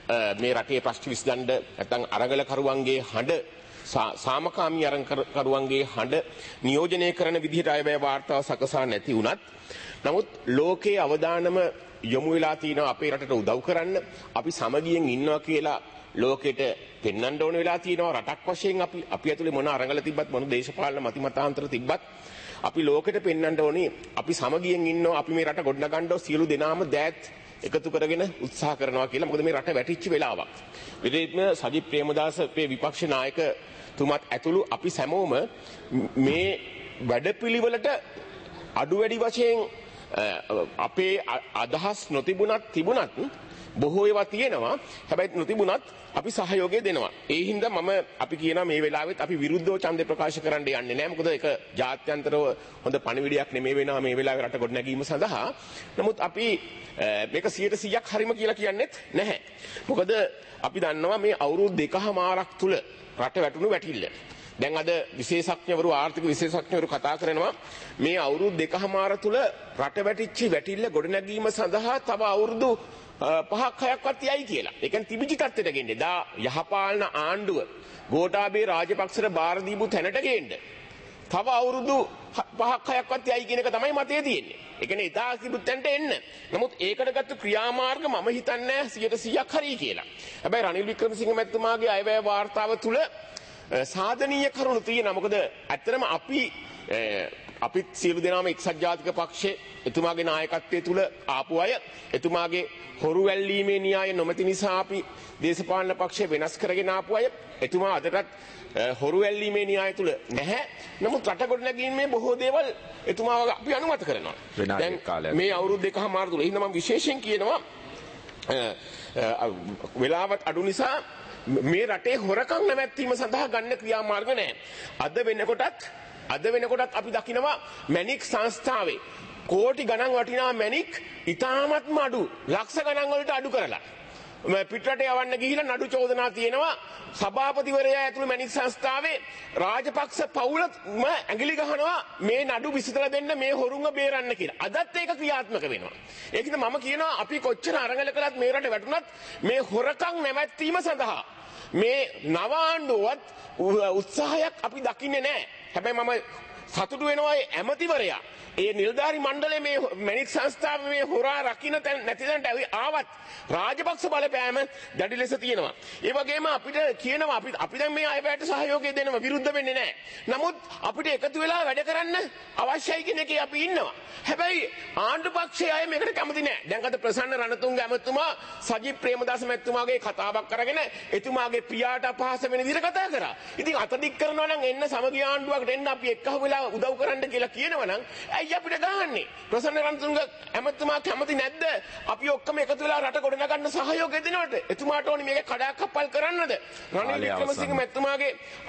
මේ රටේ ප්‍රශ්න විසඳන්න නැත්නම් අරගලකරුවන්ගේ හඬ සාමකාමී අරගලකරුවන්ගේ හඬ නියෝජනය කරන විදිහට අයවැය වාර්තාව සකසා නැති වුණත් නමුත් ලෝකයේ අවධානම යොමු වෙලා තියෙනවා අපේ රටට උදව් කරන්න අපි සමගියෙන් ඉන්නවා කියලා ලෝකෙට පෙන්වන්න ඕන වෙලා තියෙනවා රටක් වශයෙන් අපි අපි ඇතුලේ මොන අරගල තිබ්බත් මොන දේශපාලන මතිමතාන්තර තිබ්බත් අපි ලෝකෙට පෙන්වන්න ඕනේ අපි සමගියෙන් ඉන්නවා අපි මේ රට ගොඩනගන්න සියලු දෙනාම දෑත් එකතු කරගෙන උත්සාහ කරනවා කියලා මොකද මේ රට වැටිච්ච වෙලාවක්. විදේත්ම සජිත් ප්‍රේමදාස අපේ විපක්ෂ නායකතුමත් ඇතුළු අපි සැමෝම මේ වැඩපිළිවෙලට අඩු වැඩි වශයෙන් අපේ අදහස් නොතිබුණත් තිබුණත් බොහෝ ඒවා තියෙනවා. හැබැයි නොතිබුණත් අපි සහයෝගය දෙනවා. ඒ හින්දා මම අපි කියනවා මේ වෙලාවෙත් අපි විරුද්ධව ඡන්දේ ප්‍රකාශ කරන්න යන්නේ නැහැ. මොකද ඒක ජාත්‍යන්තරව හොඳ පණිවිඩයක් නෙමෙයි වෙනවා මේ වෙලාවේ රට ගොඩනැගීම සඳහා. නමුත් අපි මේක සියයට සීයක් හරිම කියලා කියන්නෙත් නැහැ. මොකද අපි දන්නවා මේ අවුරුදු දෙකමාරක් තුල රට වැටුණු වැටිල්ල. දැන් අද විශේෂඥවරු ආර්ථික විශේෂඥවරු කතා කරනවා මේ අවුරුදු දෙකමාර තුල රට වැටිච්ච වැටිල්ල ගොඩනැගීම සඳහා තව අවුරුදු පහක් හයක්වත් යයි කියලා. ඒ කියන්නේ තිබිච්ච තත්ත්වයට ගෙන්නේ. දා යහපාලන ආණ්ඩුව ගෝඨාභය රාජපක්ෂට බාර දීපු තැනට ගේන්න. තව අවුරුදු පහක් හයක්වත් යයි කියන එක තමයි මතය තියෙන්නේ. ඒ කියන්නේ එදා තිබුත් තැනට එන්න. නමුත් ඒකට ගත්ත ක්‍රියාමාර්ග මම හිතන්නේ සියයට සීයක් හරි කියලා. හැබැයි රනිල් වික්‍රමසිංහ මැතිතුමාගේ අයවැය වාර්තාව තුල සාධනීය කරුණු තියෙනවා. මොකද ඇත්තටම අපි අපිත් සියලු දෙනාම එක්සත් ජාතික පක්ෂයේ එතුමාගේ නායකත්වයේ තුල ආපු අය එතුමාගේ හොරු වැල්ලීමේ න්‍යාය නොමැති නිසා අපි දේශපාලන පක්ෂය වෙනස් කරගෙන ආපු අය එතුමා අදටත් හොරු වැල්ලීමේ න්‍යාය තුල නැහැ. නමුත් රට ගොඩනැගීමේ බොහෝ දේවල් එතුමාව අපි අනුමත කරනවා. දැන් මේ අවුරුදු දෙකමාර තුල එහෙනම් මම විශේෂයෙන් කියනවා වෙලාවත් අඩු නිසා මේ රටේ හොරකම් නැවැත්වීම සඳහා ගන්න ක්‍රියාමාර්ග නැහැ. අද වෙනකොටත් අද වෙනකොටත් අපි දකිනවා මැණික් සංස්ථාවේ කෝටි ගණන් වටිනා මැණික් ඉතාමත්ම අඩු ලක්ෂ ගණන් වලට අඩු කරලා පිටරට යවන්න ගිහිලා නඩු චෝදනා තියෙනවා සභාපතිවරයා ඇතුළු මැණික් සංස්ථාවේ රාජපක්ෂ පවුලම ඇඟිලි ගහනවා මේ නඩු විසඳලා දෙන්න මේ හොරුන්ව බේරන්න කියලා. අදත් ඒක ක්‍රියාත්මක වෙනවා. ඒකිට මම කියනවා අපි කොච්චර අරගල කළත් මේ රට වැටුණත් මේ හොරකම් නැවැත්වීම සඳහා මේ නව ආණ්ඩුවත් උත්සාහයක් අපි දකින්නේ නැහැ. හැබැයි මම සතුටු වෙනවා ඇමතිවරයා ඒ නිලධාරි මණ්ඩලයේ මේ මැණික් සංස්ථාවේ මේ හොරා රකින්න නැති තැනට ආවත් රාජපක්ෂ බලපෑම දැඩි ලෙස තියෙනවා. ඒ වගේම අපිට කියනවා අපි අපි දැන් මේ අයවැයට සහයෝගය දෙනවා විරුද්ධ වෙන්නේ නැහැ. නමුත් අපිට එකතු වෙලා වැඩ කරන්න අවශ්‍යයි කියන එකේ අපි ඉන්නවා. හැබැයි ආණ්ඩු පක්ෂයේ අය මේකට කැමති නැහැ. දැන් අද ප්‍රසන්න රණතුංග ඇමතුමා සජිත් ප්‍රේමදාස මැතිතුමාගේ කතාවක් කරගෙන එතුමාගේ පියාට අපහාස වෙන විදිහට කතා කරා. ඉතින් අතදික් කරනවා නම් එන්න සමගිය ආණ්ඩුවකට එන්න අපි එක්කහුව වෙලා උදව් කරන්න කියලා කියනවා නම් ඇයි අපිට ගහන්නේ? ප්‍රසන්න රණතුංග ඇමතුමා කැමති නැද්ද? අපි ඔක්කොම එකතු වෙලා රට ගොඩනගන්න සහයෝගය දෙනවට. එතුමාට ඕනි මේක කඩාකප්පල් කරන්නද? රනිල් වික්‍රමසිංහ මැතිතුමාගේ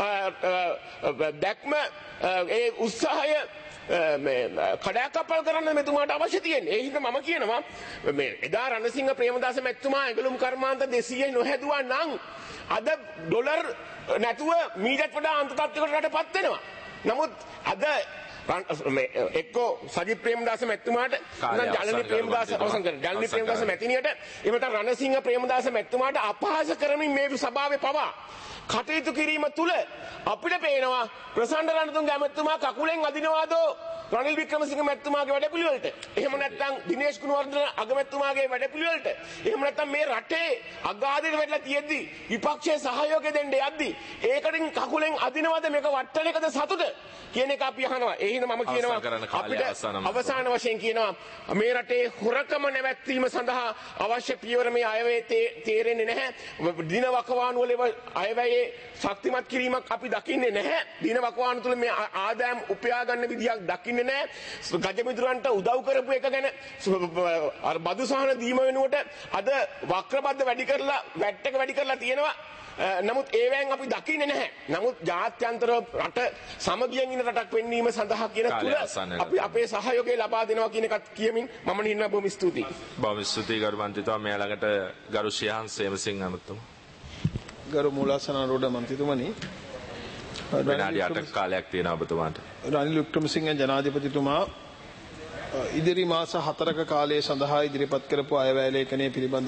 දැක්ම ඒ උත්සාහය මේ කඩාකප්පල් කරන්න මෙතුමාට අවශ්‍ය තියෙන්නේ. ඒ හින්දා මම කියනවා මේ එදා රණසිංහ ප්‍රේමදාස මැතිතුමා ඇඟලුම් කර්මාන්ත දෙසීය නොහැදුවා නම් අද ඩොලර් නැතුව මීටත් වඩා අන්ත තත්ත්වයකට රටපත් වෙනවා. නමුත් අද එක්කෝ සජිත් ප්‍රේමදාස මැතිතුමාට ජනනි ප්‍රේමදාස අවසන් කරන ජනනි ප්‍රේමදාස මැතිණියට එහෙම නැත්නම් රණසිංහ ප්‍රේමදාස මැතිතුමාට අපහාස කරමින් මේ සභාවේ පවා කටයුතු කිරීම තුල අපිට පේනවා ප්‍රසන්න රණතුංග මැතිතුමා කකුලෙන් අදිනවාදෝ රනිල් වික්‍රමසිංහ මැතිතුමාගේ වැඩපිළිවෙලට. එහෙම නැත්නම් දිනේෂ් ගුණවර්ධන අගමැතිතුමාගේ වැඩපිළිවෙලට. එහෙම නැත්නම් මේ රටේ අගාධයට වැටලා තියෙද්දි විපක්ෂයේ සහයෝගය දෙන්න යද්දි ඒකටින් කකුලෙන් අදිනවද මේක වට්ටන එකද සතුට කියන එක අපි අහනවා. ඒ හින්දා මම කියනවා අපිට අවසාන වශයෙන් කියනවා මේ රටේ හොරකම නැවැත්වීම සඳහා අවශ්‍ය පියවර මේ අයවැය තේරෙන්නේ නැහැ. දින වකවානු වල අයවැයේ ශක්තිමත් කිරීමක් අපි දකින්නේ නැහැ. දින වකවානු තුල මේ ආදායම් උපයා ගන්න විදියක් දකින්නේ නැහැ. ගජමිතුරන්ට උදව් කරපු එක ගැන අර බදු සහන දීම වෙනුවට අද වක්‍රබද්ධ වැඩි කරලා වැට් එක වැඩි කරලා තියෙනවා. නමුත් ඒවෙන් අපි දකින්නේ නැහැ. නමුත් ජාත්‍යන්තර රට සමගියෙන් ඉන්න රටක් වෙන්නීම සඳහා කියන තුල අපි අපේ සහයෝගය ලබා දෙනවා කියන එකත් කියමින් මම නින්න බොහොම ස්තුතියි. බොහොම ස්තුතියි ගරු මන්ත්‍රීතුමා. මෙයා ළඟට ගරු ශ්‍රියහන් සේමසිංහ අමතුමා. ගරු මූලාසන රෝඩ මන්ත්‍රීතුමනි විනාඩි අටක කාලයක් තියෙනවා ඔබතුමාට. රනිල් වික්‍රමසිංහ ජනාධිපතිතුමා ඉදිරි මාස හතරක කාලය සඳහා ඉදිරිපත් කරපු අයවැය ලේඛනය පිළිබඳ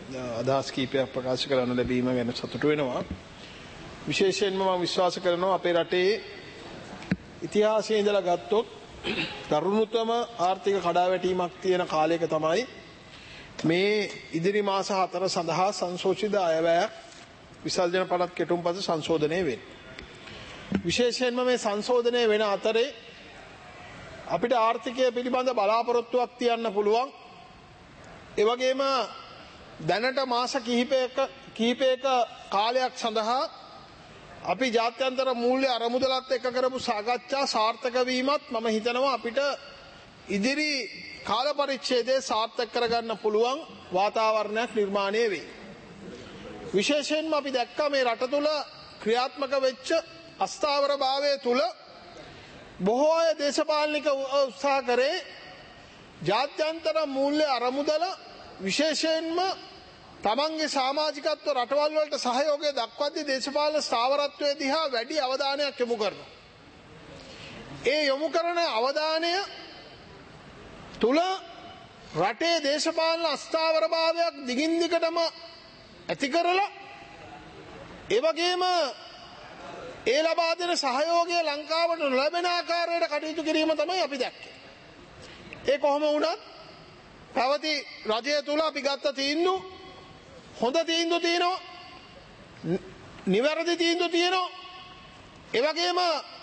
අදහස් කීපයක් ප්‍රකාශ කරන්න ලැබීම ගැන සතුටු වෙනවා. විශේෂයෙන්ම මම විශ්වාස කරනවා අපේ රටේ ඉතිහාසයේ ඉඳලා ගත්තොත් තරුණතම ආර්ථික කඩාවැටීමක් තියෙන කාලයක තමයි මේ ඉදිරි මාස හතර සඳහා සංශෝධිත අයවැයක් විසර්ජන පනත් කෙටුම්පස සංශෝධනය වෙන්නේ. විශේෂයෙන්ම මේ සංශෝධනය වෙන අතරේ අපිට ආර්ථිකය පිළිබඳ බලාපොරොත්තුවක් තියන්න පුළුවන්. ඒ වගේම දැනට මාස කිහිපයක කිහිපයක කාලයක් සඳහා අපි ජාත්‍යන්තර මූල්‍ය අරමුදලත් එක්ක කරපු සාකච්ඡා සාර්ථක වීමත් මම හිතනවා අපිට ඉදිරි කාල පරිච්ඡේදයේ සාර්ථක කරගන්න පුළුවන් වාතාවරණයක් නිර්මාණය වෙයි. විශේෂයෙන්ම අපි දැක්කා මේ රට තුළ ක්‍රියාත්මක වෙච්ච අස්ථාවරභාවය තුළ බොහෝ අය දේශපාලනික උත්සාහ කරේ ජාත්‍යන්තර මූල්‍ය අරමුදල විශේෂයෙන්ම තමන්ගේ සමාජිකත්ව රටවල් වලට සහයෝගය දක්වද්දී දේශපාලන ස්ථාවරත්වයේ දිහා වැඩි අවධානයක් යොමු කරනවා. ඒ යොමු කරන අවධානය තුල රටේ දේශපාලන අස්ථාවරභාවයක් දිගින් දිගටම ඇති කරලා ඒ වගේම ඒ ලබා දෙන සහයෝගය ලංකාවට නොලැබෙන ආකාරයට කටයුතු කිරීම තමයි අපි දැක්කේ. ඒ කොහොම වුණත් පැවති රජය තුල අපි ගත්ත තීන්දුව හොඳ තීන්දුව තියෙනවා, නිවැරදි තීන්දුව තියෙනවා, ඒ වගේම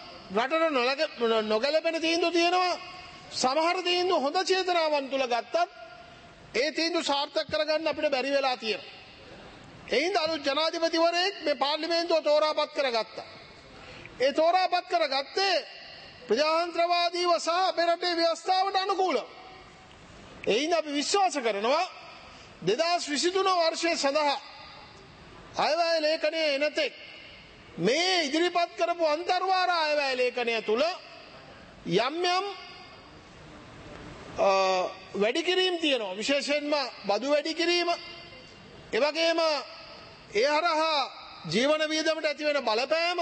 රටට නොගැලපෙන තීන්දුව තියෙනවා. සමහර තීන්දුව හොඳ චේතනාවන් තුල ගත්තත් ඒ තීන්දුව සාර්ථක කරගන්න අපිට බැරි වෙලා තියෙනවා. එයින්ද අලුත් ජනාධිපතිවරයෙක් මේ පාර්ලිමේන්තුව තෝරාපත් කරගත්තා. ඒ තෝරාපත් කරගත්තේ ප්‍රජාතන්ත්‍රවාදීව සහ අපේ රටේ ව්‍යවස්ථාවට අනුකූලව. එයින්ද අපි විශ්වාස කරනවා දෙදහස් විසිතුන වර්ෂයේ සඳහා අයවැය ලේඛනයේ එනතෙක් මේ ඉදිරිපත් කරපු අන්තර්වාර අයවැය ලේඛනය තුල යම් යම් වැඩි කිරීම් තියෙනවා. විශේෂයෙන්ම බදු වැඩි කිරීම, ඒ වගේම ඒ හරහා ජීවන වියදමට ඇති වෙන බලපෑම,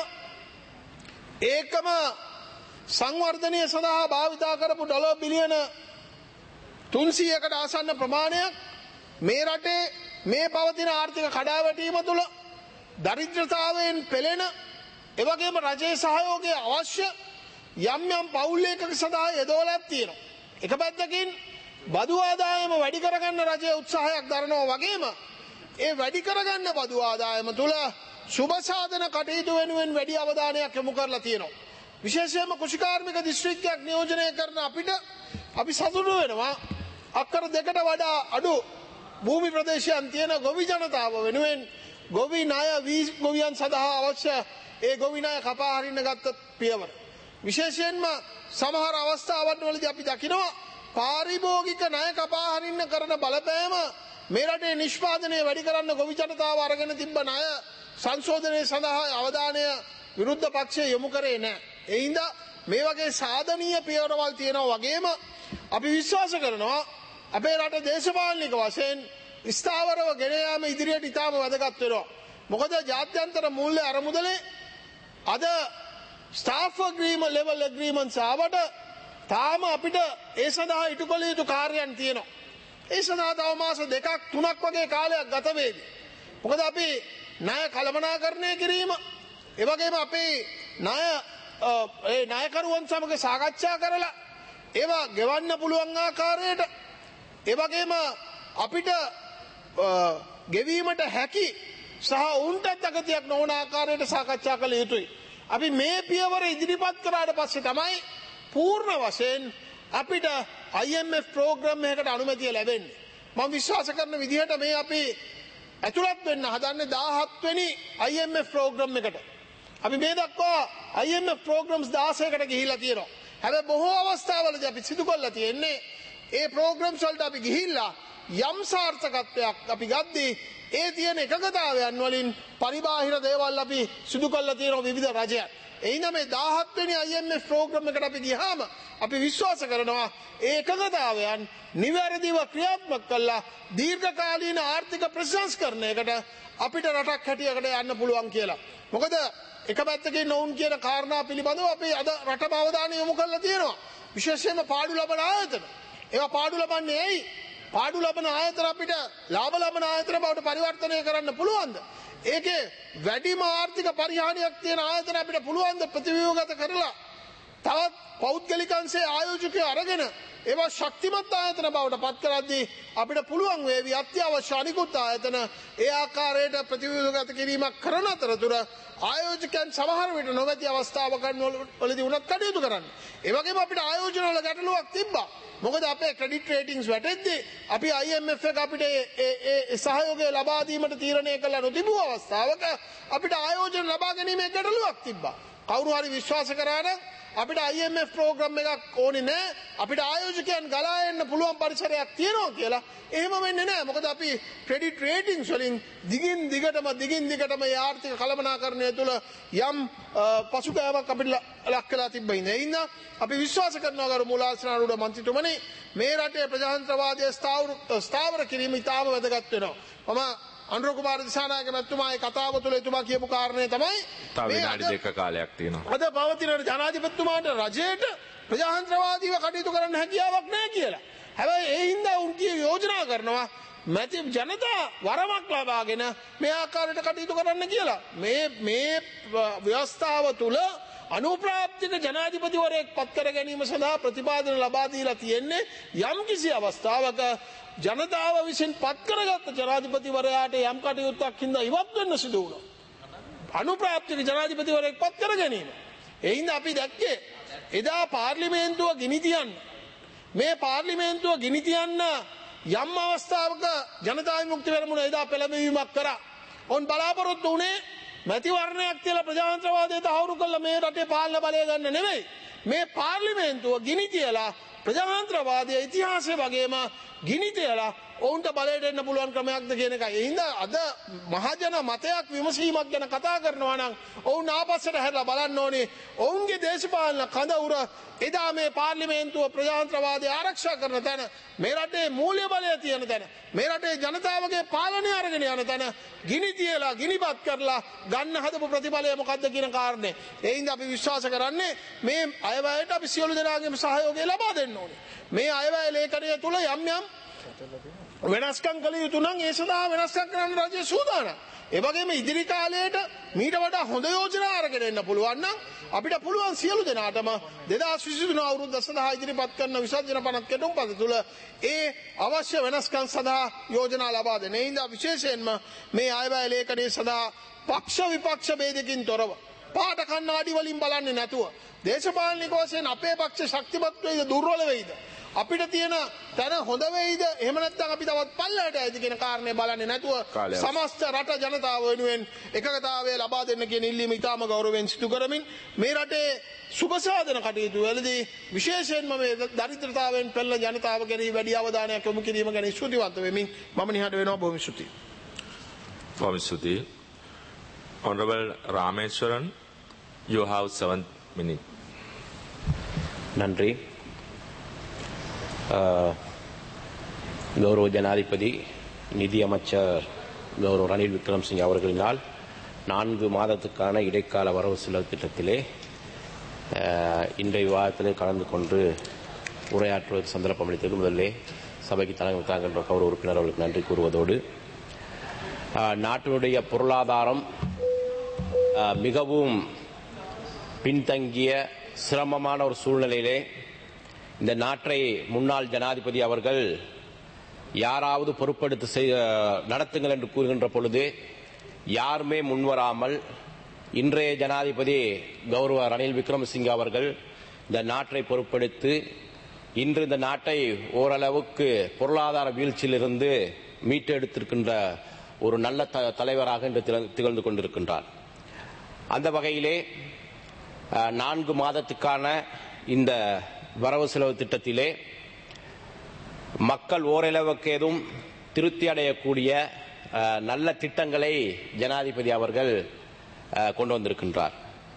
ඒකම සංවර්ධනය සඳහා භාවිතා කරපු ඩොලර් බිලියන තුන්සීයකට ආසන්න ප්‍රමාණයක් මේ රටේ මේ පවතින ආර්ථික කඩාවැටීම තුළ දරිද්‍රතාවයෙන් පෙළෙන, ඒ වගේම රජයේ සහයෝගය අවශ්‍ය යම් යම් පවුල් ඒකක සඳහා යොදවලක් තියෙනවා. එක පැත්තකින් බදු ආදායම වැඩි කරගන්න රජය උත්සාහයක් දරනවා වගේම ඒ වැඩි කරගන්න බදු ආදායම තුළ සුබ සාධන කටයුතු වෙනුවෙන් වැඩි අවධානයක් යොමු කරලා තියෙනවා. විශේෂයෙන්ම කෘෂිකාර්මික දිස්ත්‍රික්කයක් නියෝජනය කරන අපිට අපි සතුටු වෙනවා අක්කර දෙකට වඩා අඩු භූමි ප්‍රදේශයන් තියෙන ගොවි ජනතාව වෙනුවෙන් ගොවි ණය වී ගොවියන් සඳහා අවශ්‍ය ඒ ගොවි ණය කපා හරින්න ගත්ත පියවර. විශේෂයෙන්ම සමහර අවස්ථාවන් වලදී අපි දකිනවා පාරිභෝගික ණය කපා හරින්න කරන බලපෑම මේ රටේ නිෂ්පාදනය වැඩි කරන්න ගොවි ජනතාව අරගෙන තිබ්බ ණය සංශෝධනය සඳහා අවධානය විරුද්ධ පක්ෂය යොමු කරේ නැහැ. ඒ හින්දා මේ වගේ සාධනීය පියවරවල් තියෙනවා වගේම අපි විශ්වාස කරනවා අපේ රට දේශපාලනික වශයෙන් ස්ථාවරව ගෙන යාම ඉදිරියට ඉතාම වැදගත් වෙනවා. මොකද ජාත්‍යන්තර මූල්‍ය අරමුදලේ අද ස්ටාෆ් ඇග්‍රීමන්ට් ලෙවල් ඇග්‍රීමන්ට්ස් ආවට තාම අපිට ඒ සඳහා ඉටු කළ යුතු කාර්යයන් තියෙනවා. ඒ සඳහා තව මාස දෙකක් තුනක් වගේ කාලයක් ගත වේවි. මොකද අපි ණය කළමනාකරණය කිරීම, ඒ වගේම අපේ ණය ඒ ණයකරුවන් සමග සාකච්ඡා කරලා ඒවා ගෙවන්න පුළුවන් ආකාරයට, ඒ වගේම අපිට ගෙවීමට හැකි සහ උන්ටත් අගතියක් නොවන ආකාරයට සාකච්ඡා කළ යුතුයි. අපි මේ පියවර ඉදිරිපත් කරාට පස්සේ තමයි පූර්ණ වශයෙන් අපිට I M F ප්‍රෝග්‍රෑම් එකකට අනුමැතිය ලැබෙන්නේ. මම විශ්වාස කරන විදිහට මේ අපි ඇතුළත් වෙන්න හදන්නේ දාහත් වෙනි I M F ප්‍රෝග්‍රෑම් එකට. අපි මේ දක්වා I M F ප්‍රෝග්‍රෑම්ස් දාසයකට ගිහිල්ලා තියෙනවා. හැබැයි බොහෝ අවස්ථාවලදී අපි සිදු කරලා තියෙන්නේ ඒ ප්‍රෝග්‍රෑම්ස් වලට අපි ගිහිල්ලා යම් සාර්ථකත්වයක් අපි ගද්දී ඒ තියෙන එකගතාවයන් වලින් පරිබාහිර දේවල් අපි සිදු කරලා තියෙනවා විවිධ රජයන්. එයිනම් මේ දාහත් වෙනි I M F ප්‍රෝග්‍රෑම් එකට අපි ගියාම අපි විශ්වාස කරනවා ඒ එකගතාවයන් නිවැරදිව ක්‍රියාත්මක කළා දීර්ඝකාලීන ආර්ථික ප්‍රතිසංස්කරණයකට අපිට රටක් හැටියට යන්න පුළුවන් කියලා. මොකද එක පැත්තකින් නොවුන් කියන කාරණා පිළිබඳව අපි අද රටම අවධානය යොමු කරලා තියෙනවා. විශේෂයෙන්ම පාඩු ලබන ආයතන. ඒවා පාඩු ලබන්නේ ඇයි? පාඩු ලබන ආයතන අපිට ලාභ ලබන ආයතන බවට පරිවර්තනය කරන්න පුළුවන්ද? ඒකේ වැඩිම ආර්ථික පරිහානියක් තියෙන ආයතන අපිට පුළුවන්ද ප්‍රතිව්‍යුහගත කරලා තවත් පෞද්ගලික අංශයේ ආයෝජකයෝ අරගෙන ඒවා ශක්තිමත් ආයතන බවට පත් කරද්දී අපිට පුළුවන් වේවි අත්‍යවශ්‍ය අනිකුත් ආයතන ඒ ආකාරයට ප්‍රතිව්‍යුහගත කිරීමක් කරන අතරතුර ආයෝජකයන් සමහර විට නොමැති අවස්ථාවක වලදී උනත් කටයුතු කරන්න. ඒ වගේම අපිට ආයෝජන වල ගැටලුවක් තිබ්බා. මොකද අපේ ක්‍රෙඩිට් රේටින්ග්ස් වැටෙද්දී අපි I M F එක අපිට ඒ සහයෝගය ලබා දීමට තීරණය කළා නොතිබූ අවස්ථාවක අපිට ආයෝජන ලබා ගැනීමේ ගැටලුවක් තිබ්බා. කවුරු හරි විශ්වාස කරා නම් අපිට I M F ප්‍රෝග්‍රෑම් එකක් ඕනේ නැහැ. අපිට ආයෝජකයන් ගලා එන්න පුළුවන් පරිසරයක් තියෙනවා කියලා. එහෙම වෙන්නේ නැහැ. මොකද අපි ක්‍රෙඩිට් රේටින්ග්ස් වලින් දිගින් දිගටම දිගින් දිගටම මේ ආර්ථික කළමනාකරණය තුළ යම් පසුබෑමක් අපිට ලක් වෙලා තිබ්බා ඉන්නේ. ඒ හින්දා අපි විශ්වාස කරනවා ගරු මූලාසනාරූඪ මන්ත්‍රීතුමනි මේ රටේ ප්‍රජාතන්ත්‍රවාදය ස්ථාවර කිරීම ඉතාම වැදගත් වෙනවා. මම අනුර කුමාර දිසානායක මැතිතුමාගේ කතාව තුළ එතුමා කියපු කාරණේ තමයි තව විනාඩි දෙක කාලයක් තියෙනවා. අද පවතින ජනාධිපතිතුමාට රජයට ප්‍රජාතන්ත්‍රවාදීව කටයුතු කරන්න හැකියාවක් නැහැ කියලා. හැබැයි ඒ හින්දා උන් කිය යෝජනා කරනවා මැති ජනතා වරමක් ලබාගෙන මේ ආකාරයට කටයුතු කරන්න කියලා. මේ මේ ව්‍යවස්ථාව තුළ අනුප්‍රාප්තික ජනාධිපතිවරයෙක් පත් කර ගැනීම සඳහා ප්‍රතිපාදන ලබා දීලා තියෙන්නේ යම් කිසි අවස්ථාවක ජනතාව විසින් පත් කරගත්ත ජනාධිපතිවරයාට යම් කටයුත්තක් හින්දා ඉවත් වෙන්න සිදු වුණා. අනුප්‍රාප්තික ජනාධිපතිවරයෙක් පත් කර ගැනීම. ඒ හින්දා අපි දැක්කේ එදා පාර්ලිමේන්තුව ගිනි තියන්න මේ පාර්ලිමේන්තුව ගිනි තියන්න යම් අවස්ථාවක ජනතා විමුක්ති පෙරමුණ එදා පෙළඹවීමක් කරා. ඔවුන් බලාපොරොත්තු වුණේ මැතිවරණයක් කියලා ප්‍රජාතන්ත්‍රවාදය තහවුරු කළා මේ රටේ පාලන බලය ගන්න නෙවෙයි. මේ පාර්ලිමේන්තුව ගිනි තියලා ප්‍රජාතන්ත්‍රවාදයේ ඉතිහාසය වගේම ගිනි තියලා ඔවුන්ට බලයට එන්න පුළුවන් ක්‍රමයක්ද කියන එකයි. ඒ හින්දා අද මහජන මතයක් විමසීමක් ගැන කතා කරනවා නම් ඔවුන් ආපස්සට හැරලා බලන්න ඕනේ. ඔවුන්ගේ දේශපාලන කඳවුර එදා මේ පාර්ලිමේන්තුව ප්‍රජාතන්ත්‍රවාදය ආරක්ෂා කරන තැන, මේ රටේ මූල්‍ය බලය තියෙන තැන, මේ රටේ ජනතාවගේ පාලනය අරගෙන යන තැන ගිනි තියලා ගිනිපත් කරලා ගන්න හදපු ප්‍රතිඵලය මොකද්ද කියන කාරණේ. ඒ හින්දා අපි විශ්වාස කරන්නේ මේ අයවැයට අපි සියලු දෙනාගේම සහයෝගය ලබා දෙන්න ඕනේ. මේ අයවැය ලේඛනය තුල යම් යම් වෙනස්කම් කළ යුතු නම් ඒ සඳහා වෙනස්කම් කරන්න රජය සූදානම්. ඒ වගේම ඉදිරි කාලයට මීට වඩා හොඳ යෝජනා අරගෙන එන්න පුළුවන් නම් අපිට පුළුවන් සියලු දෙනාටම දෙදාස් විසිතුන අවුරුද්ද සඳහා ඉදිරිපත් කරන විසර්ජන පනත් කෙටුම්පත තුළ ඒ අවශ්‍ය වෙනස්කම් සඳහා යෝජනා ලබා දෙන්න. ඒ හින්දා විශේෂයෙන්ම මේ අයවැය ලේඛනය සඳහා පක්ෂ විපක්ෂ ભેදකින් තොරව පාට කණ්ණාඩි වලින් බලන්නේ නැතුව දේශපාලනික වශයෙන් අපේ පක්ෂ ශක්තිමත් වෙයිද දුර්වල වෙයිද අපිට තියෙන තැන හොඳ වෙයිද එහෙම නැත්නම් අපි තවත් පල්ලයට ඇයිද කියන කාරණේ බලන්නේ නැතුව සමස්ත රට ජනතාව වෙනුවෙන් එකගතාවය ලබා දෙන්න කියන ඉල්ලීම ඉතාම ගෞරවයෙන් සිදු කරමින් මේ රටේ සුබසාධන කටයුතු වලදී විශේෂයෙන්ම මේ දරිද්‍රතාවයෙන් පෙළෙන ජනතාව ගැන වැඩි අවධානයක් යොමු කිරීම ගැන ස්තුතිවන්ත වෙමින් මම නිහඬ වෙනවා. බොහොම ස්තුතියි. බොහොම ස්තුතියි. Honorable Rameswaran, you have seven minutes. நன்றி. கௌரவ ஜனாதிபதி நிதி அமைச்சர் கௌரவ ரணில் விக்ரமசிங்கே அவர்களினால் நான்கு மாதத்துக்கான இடைக்கால வரவு செலவு திட்டத்திலே இன்றைய விவாதத்திலே கலந்து கொண்டு உரையாற்றுவது சந்தர்ப்பம் அளித்தது முதலிலே சபைக்கு தலைமை தாங்கின்ற கௌரவ உறுப்பினர் அவர்களுக்கு நன்றி கூறுவதோடு நாட்டினுடைய பொருளாதாரம் மிகவும் பின்தங்கிய சிரமமான ஒரு சூழ்நிலையிலே இந்த நாட்டை முன்னாள் ஜனாதிபதி அவர்கள் யாராவது பொறுப்பெடுத்து நடத்துங்கள் என்று கூறுகின்ற பொழுது யாருமே முன்வராமல் இன்றைய ஜனாதிபதி கௌரவ ரணில் விக்ரமசிங்கே அவர்கள் இந்த நாட்டை பொறுப்பெடுத்து இன்று இந்த நாட்டை ஓரளவுக்கு பொருளாதார வீழ்ச்சியிலிருந்து மீட்டெடுத்திருக்கின்ற ஒரு நல்ல தலைவராக இன்று திகழ்ந்து கொண்டிருக்கின்றார். அந்த வகையிலே நான்கு மாதத்துக்கான இந்த வரவு செலவு திட்டத்திலே மக்கள் ஓரளவுக்கு ஏதும் திருப்தி அடையக்கூடிய நல்ல திட்டங்களை ஜனாதிபதி அவர்கள் கொண்டு வந்திருக்கின்றார்.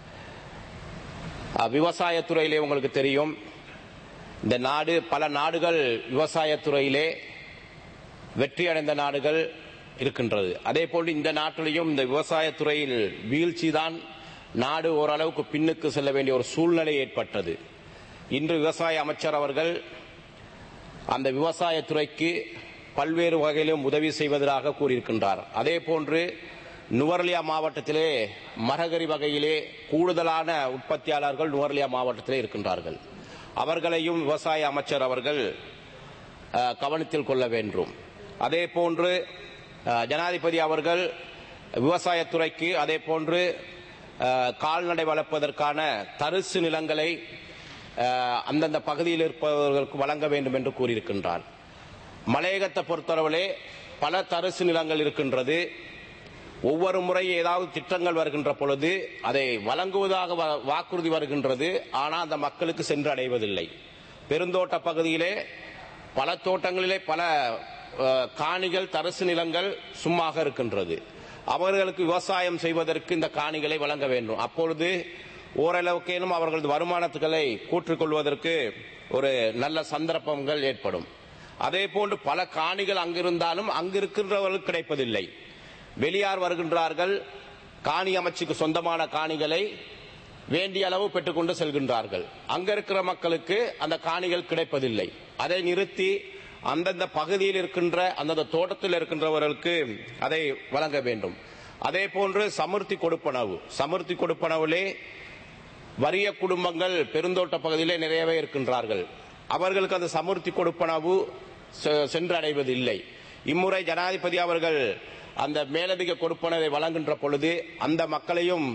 விவசாயத்துறையிலே உங்களுக்கு தெரியும், இந்த நாடு பல நாடுகள் விவசாயத்துறையிலே வெற்றி அடைந்த நாடுகள் இருக்கின்றது. அதே போல் இந்த நாட்டிலையும் இந்த விவசாயத்துறையில் வீழ்ச்சிதான் நாடு ஓரளவுக்கு பின்னுக்கு செல்ல வேண்டிய ஒரு சூழ்நிலை ஏற்பட்டது. இன்று விவசாய அமைச்சர் அவர்கள் அந்த விவசாயத்துறைக்கு பல்வேறு வகையிலும் உதவி செய்வதாக கூறியிருக்கின்றார். அதே போன்று நுவரெலியா மாவட்டத்திலே மரகரி வகையிலே கூடுதலான உற்பத்தியாளர்கள் நுவரெலியா மாவட்டத்திலே இருக்கின்றார்கள். அவர்களையும் விவசாய அமைச்சர் அவர்கள் கவனத்தில் கொள்ள வேண்டும். அதே போன்று ஜனாதிபதி அவர்கள் விவசாயத்துறைக்கு அதே போன்று கால்நடை வளர்ப்பதற்கான தரிசு நிலங்களை அந்தந்த பகுதியில் இருப்பவர்களுக்கு வழங்க வேண்டும் என்று கூறியிருக்கின்றார். மலையகத்தை பொறுத்தளவிலே பல தரிசு நிலங்கள் இருக்கின்றது. ஒவ்வொரு முறை ஏதாவது திட்டங்கள் வருகின்ற பொழுது அதை வழங்குவதாக வாக்குறுதி வருகின்றது. ஆனால் அந்த மக்களுக்கு சென்று அடைவதில்லை. பெருந்தோட்ட பகுதியிலே பல தோட்டங்களிலே பல காணிகள் தரிசு நிலங்கள் சும்மாக இருக்கின்றது. அவர்களுக்கு விவசாயம் செய்வதற்கு இந்த காணிகளை வழங்க வேண்டும். அப்பொழுது ஓரளவுக்கேனும் அவர்களது வருமானத்துகளை கூற்றிக் கொள்வதற்கு ஒரு நல்ல சந்தர்ப்பங்கள் ஏற்படும். அதே போன்று பல காணிகள் அங்கிருந்தாலும் அங்கிருக்கின்றவர்களுக்கு கிடைப்பதில்லை. வெளியார் வருகின்றார்கள், காணி அமைச்சுக்கு சொந்தமான காணிகளை வேண்டிய அளவு பெற்றுக்கொண்டு செல்கின்றார்கள். அங்க இருக்கிற மக்களுக்கு அந்த காணிகள் கிடைப்பதில்லை. அதை நிறுத்தி அந்தந்த பகுதியில் இருக்கின்ற அந்தந்த தோட்டத்தில் இருக்கின்றவர்களுக்கு அதை வழங்க வேண்டும். அதே போன்று சமுர்த்தி கொடுப்பனவு சமுர்த்தி கொடுப்பனவிலே வறிய குடும்பங்கள் பெருந்தோட்ட பகுதியிலே நிறையவே இருக்கின்றார்கள். அவர்களுக்கு அந்த சமுர்த்தி கொடுப்பனவு சென்றடைவதில்லை. இம்முறை ஜனாதிபதி அவர்கள் அந்த மேலதிக கொடுப்பனவை வழங்குகின்ற பொழுது அந்த மக்களையும்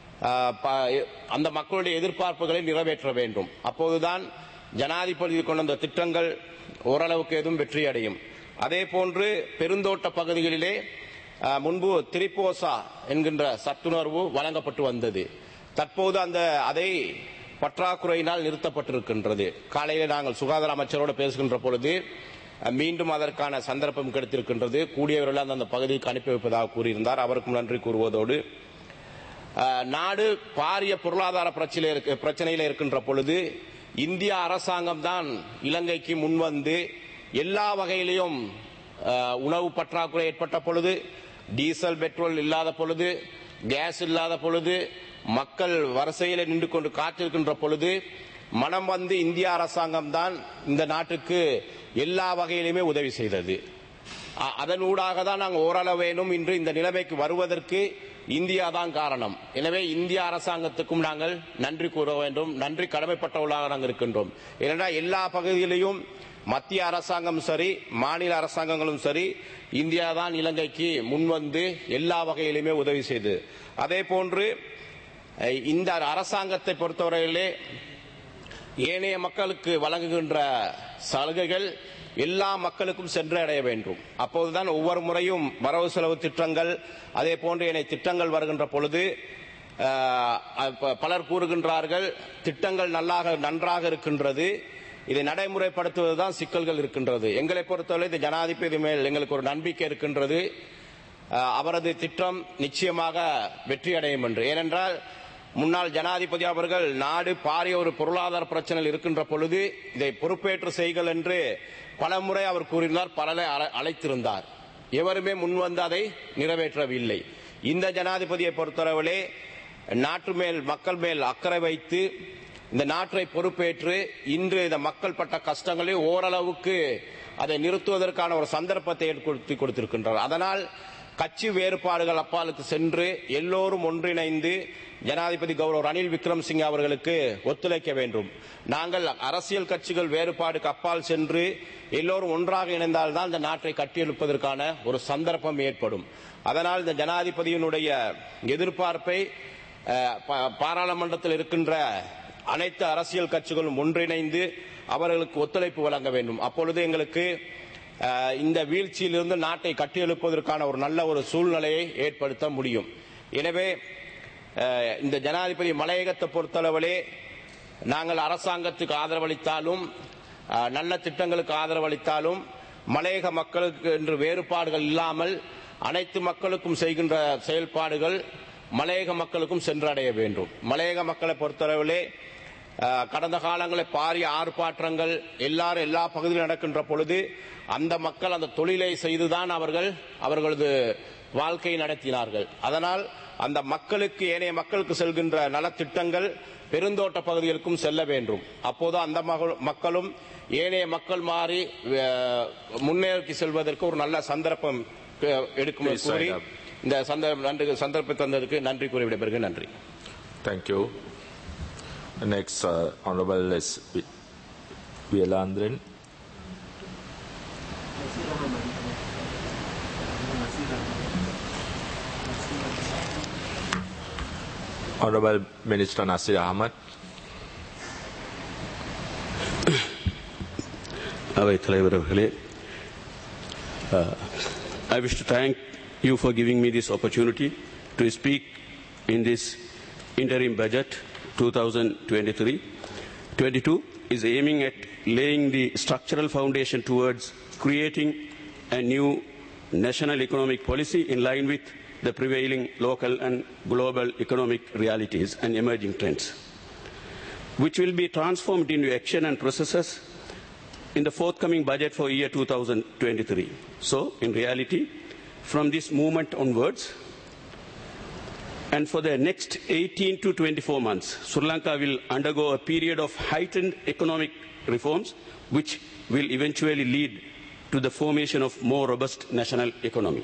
அந்த மக்களுடைய எதிர்பார்ப்புகளை நிறைவேற்ற வேண்டும். அப்போதுதான் ஜனாதிபதி கொண்ட அந்த திட்டங்கள் ஓரளவுக்கு எதுவும் வெற்றியடையும். அதே போன்று பெருந்தோட்ட பகுதிகளிலே முன்பு திரிபோசா என்கின்ற சத்துணர்வு வழங்கப்பட்டு வந்தது. தற்போது அந்த அதை பற்றாக்குறையினால் நிறுத்தப்பட்டிருக்கின்றது. காலையில் நாங்கள் சுகாதார அமைச்சரோடு பேசுகின்ற பொழுது மீண்டும் அதற்கான சந்தர்ப்பம் கிடைத்திருக்கின்றது. கூடியவர்கள் அந்த பகுதிக்கு அனுப்பி வைப்பதாக கூறியிருந்தார். அவருக்கும் நன்றி கூறுவதோடு நாடு பாரிய பொருளாதார பிரச்சனையில் இருக்கின்ற பொழுது இந்திய அரசாங்கம் தான் இலங்கைக்கு முன்வந்து எல்லா வகையிலும் உணவு பற்றாக்குறை ஏற்பட்ட பொழுது, டீசல் பெட்ரோல் இல்லாத பொழுது, கேஸ் இல்லாத பொழுது, மக்கள் வரிசையில் நின்று கொண்டு காத்திருக்கின்ற பொழுது மனம் வந்து இந்திய அரசாங்கம் தான் இந்த நாட்டுக்கு எல்லா வகையிலுமே உதவி செய்தது. அதன் ஊடாக தான் நாங்கள் ஓரளவேனும் இன்று இந்த நிலைமைக்கு வருவதற்கு இந்தியா தான் காரணம். எனவே இந்திய அரசாங்கத்துக்கும் நாங்கள் நன்றி கூற வேண்டும், நன்றி கடமைப்பட்டவர்களாக நாங்கள் இருக்கின்றோம். ஏனென்றால் எல்லா பகுதியிலையும் மத்திய அரசாங்கம் சரி, மாநில அரசாங்கங்களும் சரி, இந்தியா தான் இலங்கைக்கு முன்வந்து எல்லா வகையிலுமே உதவி செய்து. அதே போன்று இந்த அரசாங்கத்தை பொறுத்தவரையிலே ஏனைய மக்களுக்கு வழங்குகின்ற சலுகைகள் எல்லா மக்களுக்கும் சென்று அடைய வேண்டும். அப்போதுதான் ஒவ்வொரு முறையும் வரவு செலவு திட்டங்கள் அதே போன்று ஏனைய திட்டங்கள் வருகின்ற பொழுது பலர் கூறுகின்றார்கள் திட்டங்கள் நல்லாக நன்றாக இருக்கின்றது, இதை நடைமுறைப்படுத்துவதுதான் சிக்கல்கள் இருக்கின்றது. எங்களை பொறுத்தவரை இந்த ஜனாதிபதி மேல் எங்களுக்கு ஒரு நம்பிக்கை இருக்கின்றது. அவரது திட்டம் நிச்சயமாக வெற்றி அடையும் என்று. ஏனென்றால் முன்னாள் ஜனாதிபதி அவர்கள் நாடு பாரிய ஒரு பொருளாதார பிரச்சனையில் இருக்கின்ற பொழுது இதை பொறுப்பேற்று செய்கள் என்று பல முறை அவர் கூறினார், பலரை அழைத்திருந்தார். எவருமே முன்வந்து அதை நிறைவேற்றவில்லை. இந்த ஜனாதிபதியை பொறுத்தளவிலே நாட்டு மேல் மக்கள் மேல் அக்கறை வைத்து இந்த நாட்டை பொறுப்பேற்று இன்று இந்த மக்கள் பட்ட கஷ்டங்களை ஓரளவுக்கு அதை நிறுத்துவதற்கான ஒரு சந்தர்ப்பத்தை ஏற்படுத்தி கொடுத்திருக்கின்றார். அதனால் கட்சி வேறுபாடுகள் அப்பாலுக்கு சென்று எல்லோரும் ஒன்றிணைந்து ஜனாதிபதி கௌரவ ரணில் விக்ரமசிங்கே அவர்களுக்கு ஒத்துழைக்க வேண்டும். நாங்கள் அரசியல் கட்சிகள் வேறுபாடுக்கு அப்பால் சென்று எல்லோரும் ஒன்றாக இணைந்தால்தான் இந்த நாட்டை கட்டியெழுப்பதற்கான ஒரு சந்தர்ப்பம் ஏற்படும். அதனால் இந்த ஜனாதிபதியினுடைய எதிர்பார்ப்பை பாராளுமன்றத்தில் இருக்கின்ற அனைத்து அரசியல் கட்சிகளும் ஒன்றிணைந்து அவர்களுக்கு ஒத்துழைப்பு வழங்க வேண்டும். அப்பொழுது எங்களுக்கு இந்த வீழ்ச்சியிலிருந்து நாட்டை கட்டியெழுப்பதற்கான ஒரு நல்ல ஒரு சூழ்நிலையை ஏற்படுத்த முடியும். எனவே இந்த ஜனாதிபதி மலையகத்தை பொறுத்தளவிலே நாங்கள் அரசாங்கத்துக்கு ஆதரவளித்தாலும் நல்ல திட்டங்களுக்கு ஆதரவளித்தாலும் மலையக மக்களுக்கு என்று வேறுபாடுகள் இல்லாமல் அனைத்து மக்களுக்கும் செய்கின்ற செயல்பாடுகள் மலையக மக்களுக்கும் சென்றடைய வேண்டும். மலையக மக்களை பொறுத்தளவிலே கடந்த காலங்களில் பாரிய ஆர்ப்பாட்டங்கள் எல்லாரும் எல்லா பகுதியிலும் நடக்கின்ற பொழுது அந்த மக்கள் அந்த தொழிலை செய்துதான் அவர்கள் அவர்களது வாழ்க்கையை நடத்தினார்கள். அதனால் அந்த மக்களுக்கு ஏனைய மக்களுக்கு செல்கின்ற நலத்திட்டங்கள் பெருந்தோட்ட பகுதிகளுக்கும் செல்ல வேண்டும். அப்போது அந்த மக்களும் ஏனைய மக்கள் மாறி முன்னேறி செல்வதற்கு ஒரு நல்ல சந்தர்ப்பம் எடுக்கும் கூறி இந்த சந்தர்ப்பம் தந்ததற்கு நன்றி கூறி விடைபெறுகிறேன். நன்றி. Thank you. Next, uh, Honorable is Velandran. Honorable Minister Nasir Ahmad. Uh, I wish to thank you for giving me this opportunity to speak in this interim budget twenty twenty-three twenty-two is aiming at laying the structural foundation towards creating a new national economic policy in line with the prevailing local and global economic realities and emerging trends, which will be transformed into action and processes in the forthcoming budget for year two thousand twenty-three. So, in reality, from this moment onwards, and for the next eighteen to twenty-four months, Sri Lanka will undergo a period of heightened economic reforms, which will eventually lead to the formation of more robust national economy.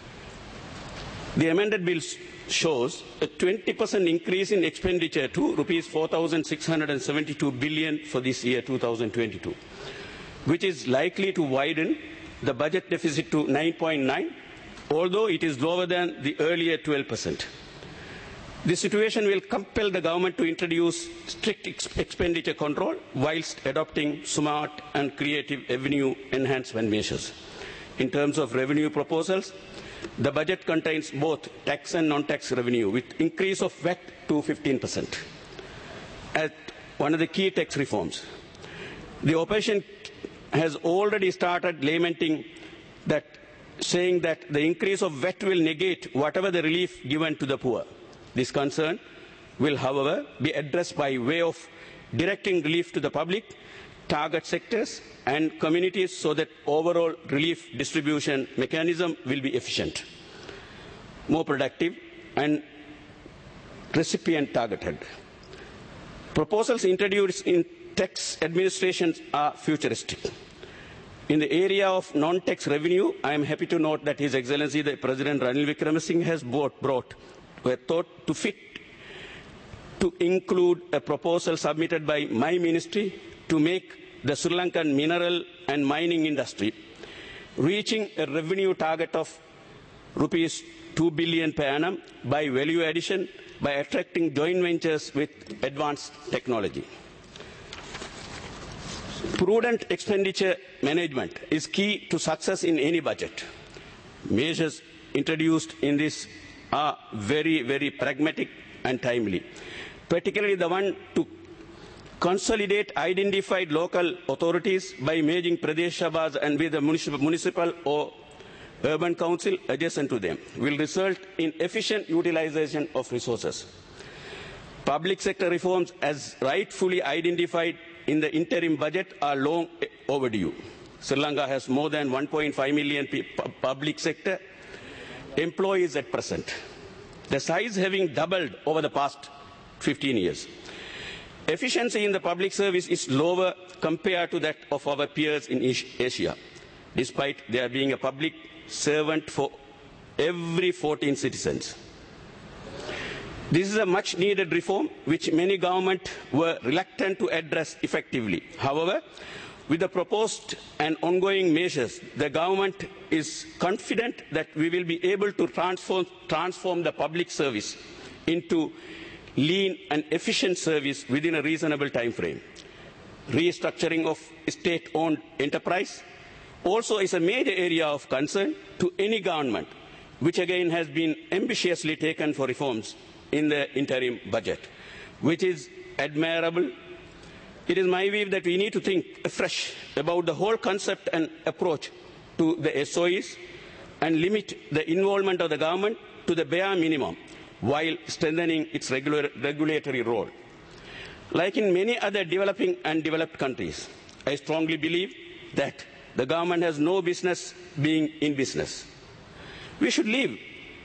The amended bill shows a twenty percent increase in expenditure to rupees four thousand six hundred seventy-two billion for this year two thousand twenty-two, which is likely to widen the budget deficit to nine point nine, although it is lower than the earlier twelve percent. This situation will compel the government to introduce strict ex expenditure control whilst adopting smart and creative revenue enhancement measures. In terms of revenue proposals, the budget contains both tax and non-tax revenue, with increase of V A T to fifteen percent. As one of the key tax reforms, the opposition has already started lamenting that, saying that the increase of V A T will negate whatever the relief given to the poor. This concern will, however, be addressed by way of directing relief to the public, target sectors and communities so that overall relief distribution mechanism will be efficient, more productive and recipient targeted. Proposals introduced in tax administrations are futuristic. In the area of non-tax revenue, I am happy to note that His Excellency the President Ranil Wickremesinghe has brought, brought were thought to fit to include a proposal submitted by my ministry to make the Sri Lankan mineral and mining industry reaching a revenue target of rupees two billion per annum by value addition by attracting joint ventures with advanced technology. Prudent expenditure management is key to success in any budget. Measures introduced in this are very, very pragmatic and timely, particularly the one to consolidate identified local authorities by merging Pradesh Sabhas and with the municipal, municipal or urban council adjacent to them will result in efficient utilization of resources. Public sector reforms, as rightfully identified in the interim budget, are long overdue. Sri Lanka has more than one point five million public sector employees at present, the size having doubled over the past fifteen years. Efficiency in the public service is lower compared to that of our peers in Asia, despite there being a public servant for every fourteen citizens. This is a much needed reform which many governments were reluctant to address effectively. However, with the proposed and ongoing measures, the government is confident that we will be able to transform, transform the public service into lean and efficient service within a reasonable time frame. Restructuring of state-owned enterprise also is a major area of concern to any government, which again has been ambitiously taken for reforms in the interim budget, which is admirable. It is my view that we need to think afresh about the whole concept and approach to the S O Es and limit the involvement of the government to the bare minimum while strengthening its regular, regulatory role. Like in many other developing and developed countries, I strongly believe that the government has no business being in business. We should leave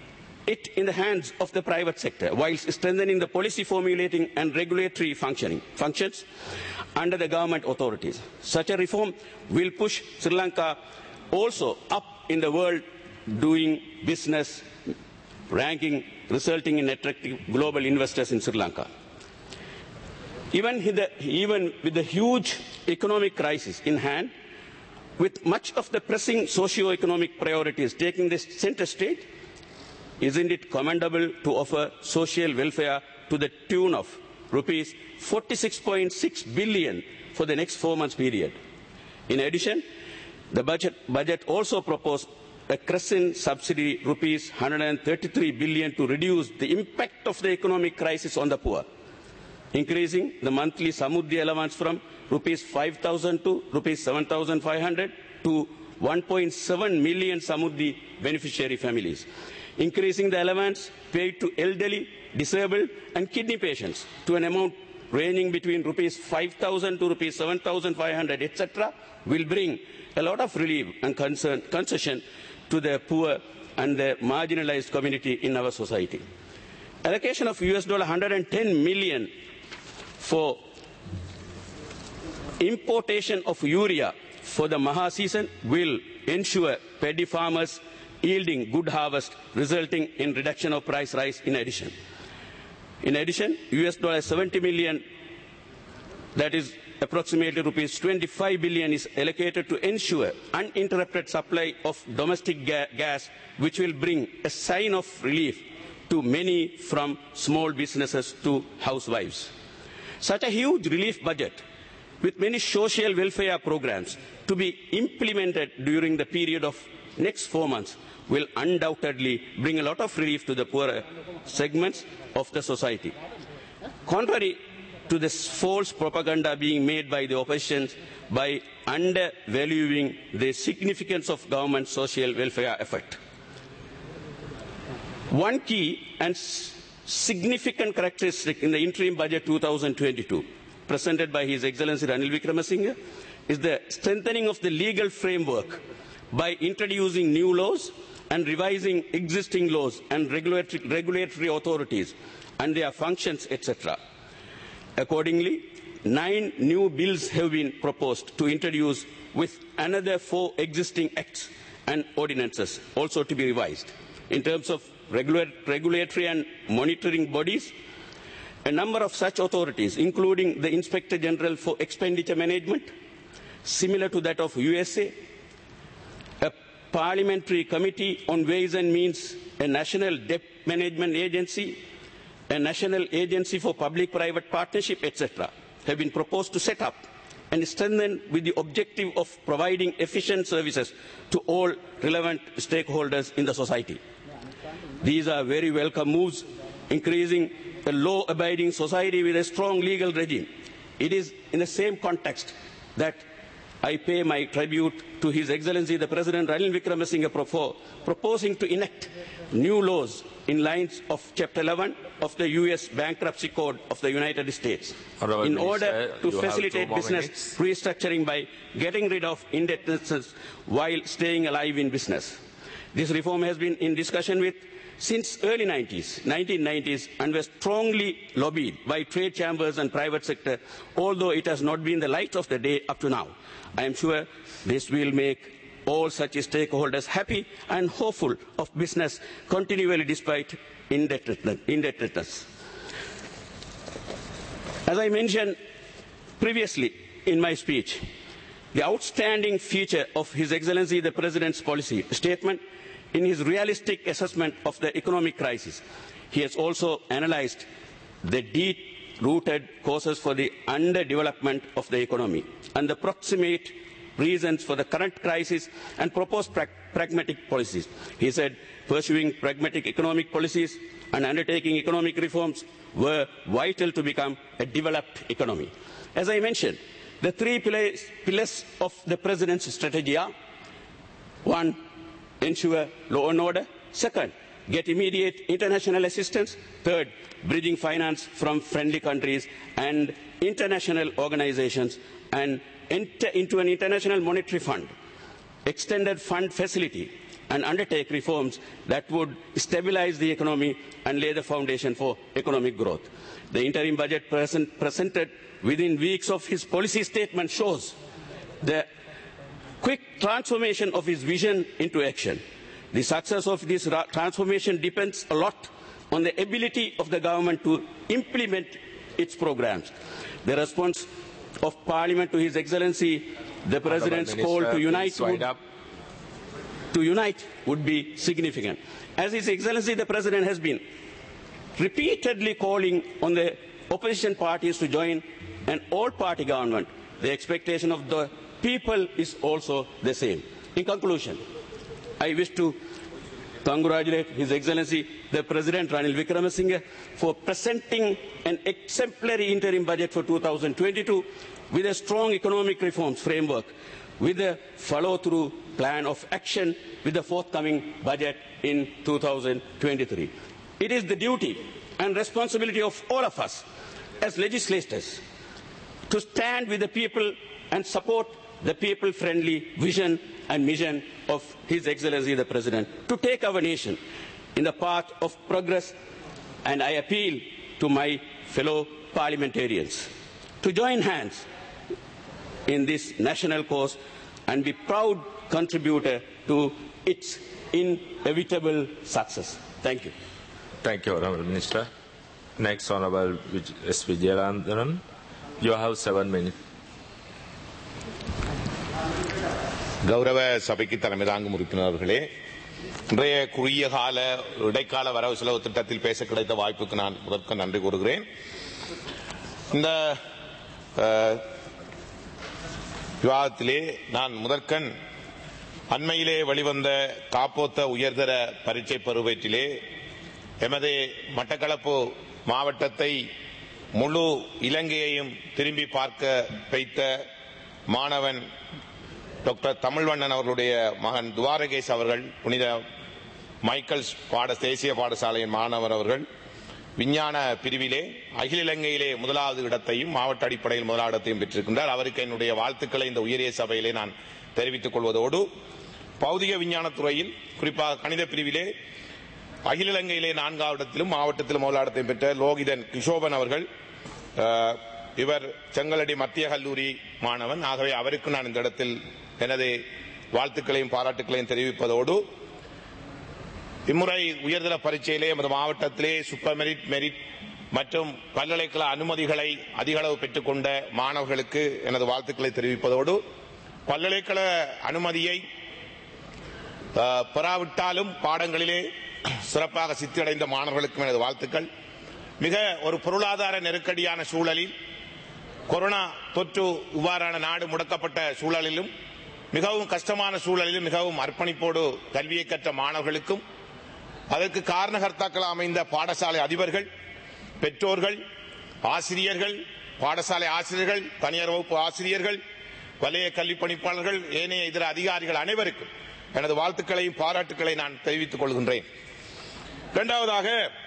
it in the hands of the private sector, whilst strengthening the policy formulating and regulatory functioning, functions under the government authorities. Such a reform will push Sri Lanka also up in the world doing business ranking, resulting in attracting global investors in Sri Lanka. Even, the, even with the huge economic crisis in hand, with much of the pressing socio-economic priorities taking the center stage, isn't it commendable to offer social welfare to the tune of rupees forty-six point six billion for the next four months period? In addition, the budget, budget also proposed a crescent subsidy rupees one hundred thirty-three billion to reduce the impact of the economic crisis on the poor, increasing the monthly Samudri allowance from rupees five thousand to rupees seven thousand five hundred to one point seven million Samudri beneficiary families, increasing the allowance paid to elderly, disabled and kidney patients to an amount ranging between rupees five thousand to rupees seven thousand five hundred, et cetera, will bring a lot of relief and concern, concession to the poor and the marginalized community in our society. Allocation of U S dollar one hundred ten million for importation of urea for the Maha season will ensure paddy farmers yielding good harvest, resulting in reduction of price rise in addition. In addition, U S dollar seventy million, that is approximately rupees twenty-five billion, is allocated to ensure uninterrupted supply of domestic ga gas, which will bring a sign of relief to many, from small businesses to housewives. Such a huge relief budget with many social welfare programs to be implemented during the period of next four months will undoubtedly bring a lot of relief to the poorer segments of the society. Contrary to this false propaganda being made by the opposition by undervaluing the significance of government social welfare effort. One key and significant characteristic in the interim budget two thousand twenty-two presented by His Excellency Ranil Wickremesinghe is the strengthening of the legal framework by introducing new laws and revising existing laws and regulatory, regulatory authorities and their functions, et cetera. Accordingly, nine new bills have been proposed to introduce, with another four existing acts and ordinances also to be revised. In terms of regular, regulatory and monitoring bodies, a number of such authorities, including the Inspector General for Expenditure Management, similar to that of U S A, a Parliamentary Committee on Ways and Means, a National Debt Management Agency, a National Agency for Public-Private Partnership, et cetera, have been proposed to set up and strengthen with the objective of providing efficient services to all relevant stakeholders in the society. These are very welcome moves, increasing a law-abiding society with a strong legal regime. It is in the same context that I pay my tribute to His Excellency the President Ranil Wickremesinghe for proposing to enact new laws in lines of Chapter eleven of the U S Bankruptcy Code of the United States, Honorable in order Minister, to facilitate business minutes. restructuring by getting rid of indebtedness while staying alive in business. This reform has been in discussion with since early nineties, nineteen nineties, and was strongly lobbied by trade chambers and private sector, although it has not been the light of the day up to now. I am sure this will make all such stakeholders happy and hopeful of business continually despite indebtedness. As I mentioned previously in my speech, the outstanding feature of His Excellency the President's policy statement in his realistic assessment of the economic crisis, he has also analyzed the deep-rooted causes for the underdevelopment of the economy and the proximate reasons for the current crisis and proposed pra pragmatic policies. He said pursuing pragmatic economic policies and undertaking economic reforms were vital to become a developed economy. As I mentioned, the three pillars, pillars of the President's strategy are: one, ensure law and order; second, get immediate international assistance; third, bridging finance from friendly countries and international organizations and enter into an international monetary fund, extended fund facility, and undertake reforms that would stabilize the economy and lay the foundation for economic growth. The interim budget present, presented within weeks of his policy statement shows the quick transformation of his vision into action. The success of this transformation depends a lot on the ability of the government to implement its programs. The response of Parliament to His Excellency the President's call to unite would, to unite would be significant. As His Excellency the President has been repeatedly calling on the opposition parties to join an all-party government, the expectation of the people is also the same. In conclusion, I wish to congratulate His Excellency the President Ranil Wickremesinghe for presenting an exemplary interim budget for two thousand twenty-two with a strong economic reforms framework, with a follow-through plan of action with the forthcoming budget in two thousand twenty-three. It is the duty and responsibility of all of us as legislators to stand with the people and support the people-friendly vision and mission of His Excellency the President to take our nation in the path of progress, and I appeal to my fellow parliamentarians to join hands in this national cause and be proud contributor to its inevitable success. Thank you. Thank you, Honourable Minister. Next, Honourable S. Vijayarandanan. You have seven minutes. கௌரவ சபைக்கு தலைமை தாங்கும் உறுப்பினர்களே, இன்றைய குறுகிய கால இடைக்கால வரவு செலவு திட்டத்தில் பேச கிடைத்த வாய்ப்புக்கு நான் முதற்க நன்றி கூறுகிறேன். இந்த விவாதத்திலே நான் முதற்கண் அண்மையிலே வெளிவந்த காப்போத்த உயர்தர பரீட்சை பருவத்திலே எமது மட்டக்களப்பு மாவட்டத்தை முழு இலங்கையையும் திரும்பி பார்க்க வைத்த மாணவன் டாக்டர் தமிழ்வண்ணன் அவர்களுடைய மகன் துவாரகேஷ் அவர்கள், புனித மைக்கேல்ஸ் பாட தேசிய பாடசாலையின் மாணவர் அவர்கள் விஞ்ஞான பிரிவிலே அகில இலங்கையிலே முதலாவது இடத்தையும் மாவட்ட அடிப்படையில் முதலாவது இடத்தையும் பெற்றிருக்கின்றார். அவருக்கு என்னுடைய வாழ்த்துக்களை இந்த உயரிய சபையிலே நான் தெரிவித்துக் கொள்வதோடு, பௌதிக விஞ்ஞானத்துறையில் குறிப்பாக கணித பிரிவிலே அகில இலங்கையிலே நான்காவது இடத்திலும் மாவட்டத்திலும் முதலாவது இடத்தையும் பெற்ற லோகிதன் கிஷோபன் அவர்கள், இவர் செங்கலடி மத்திய கல்லூரி மாணவன். ஆகவே அவருக்கு நான் இந்த இடத்தில் எனது வாழ்த்துக்களையும் பாராட்டுக்களையும் தெரிவிப்பதோடு, இம்முறை உயர்தர பரீட்சையிலே எமது மாவட்டத்திலே சூப்பர் மெரிட், மெரிட் மற்றும் பல்கலைக்கழக அனுமதிகளை அதிக அளவு பெற்றுக்கொண்ட மாணவர்களுக்கு எனது வாழ்த்துக்களை தெரிவிப்பதோடு, பல்கலைக்கழக அனுமதியை பெறாவிட்டாலும் பாடங்களிலே சிறப்பாக சித்தியடைந்த மாணவர்களுக்கும் எனது வாழ்த்துக்கள். மிக ஒரு பொருளாதார நெருக்கடியான சூழலில், கொரோனா தொற்று இவ்வாறான நாடு முடக்கப்பட்ட சூழலிலும், மிகவும் கஷ்டமான சூழலிலும் மிகவும் அர்ப்பணிப்போடு கல்வியை கற்ற மாணவர்களுக்கும், அதற்கு காரணகர்த்தாக்கள் அமைந்த பாடசாலை அதிபர்கள், பெற்றோர்கள், ஆசிரியர்கள், பாடசாலை ஆசிரியர்கள், தனியார் வகுப்பு ஆசிரியர்கள், வலய கல்வி பணிப்பாளர்கள், ஏனைய இதர அதிகாரிகள் அனைவருக்கும் எனது வாழ்த்துக்களையும் பாராட்டுக்களை நான் தெரிவித்துக் கொள்கின்றேன். இரண்டாவதாக,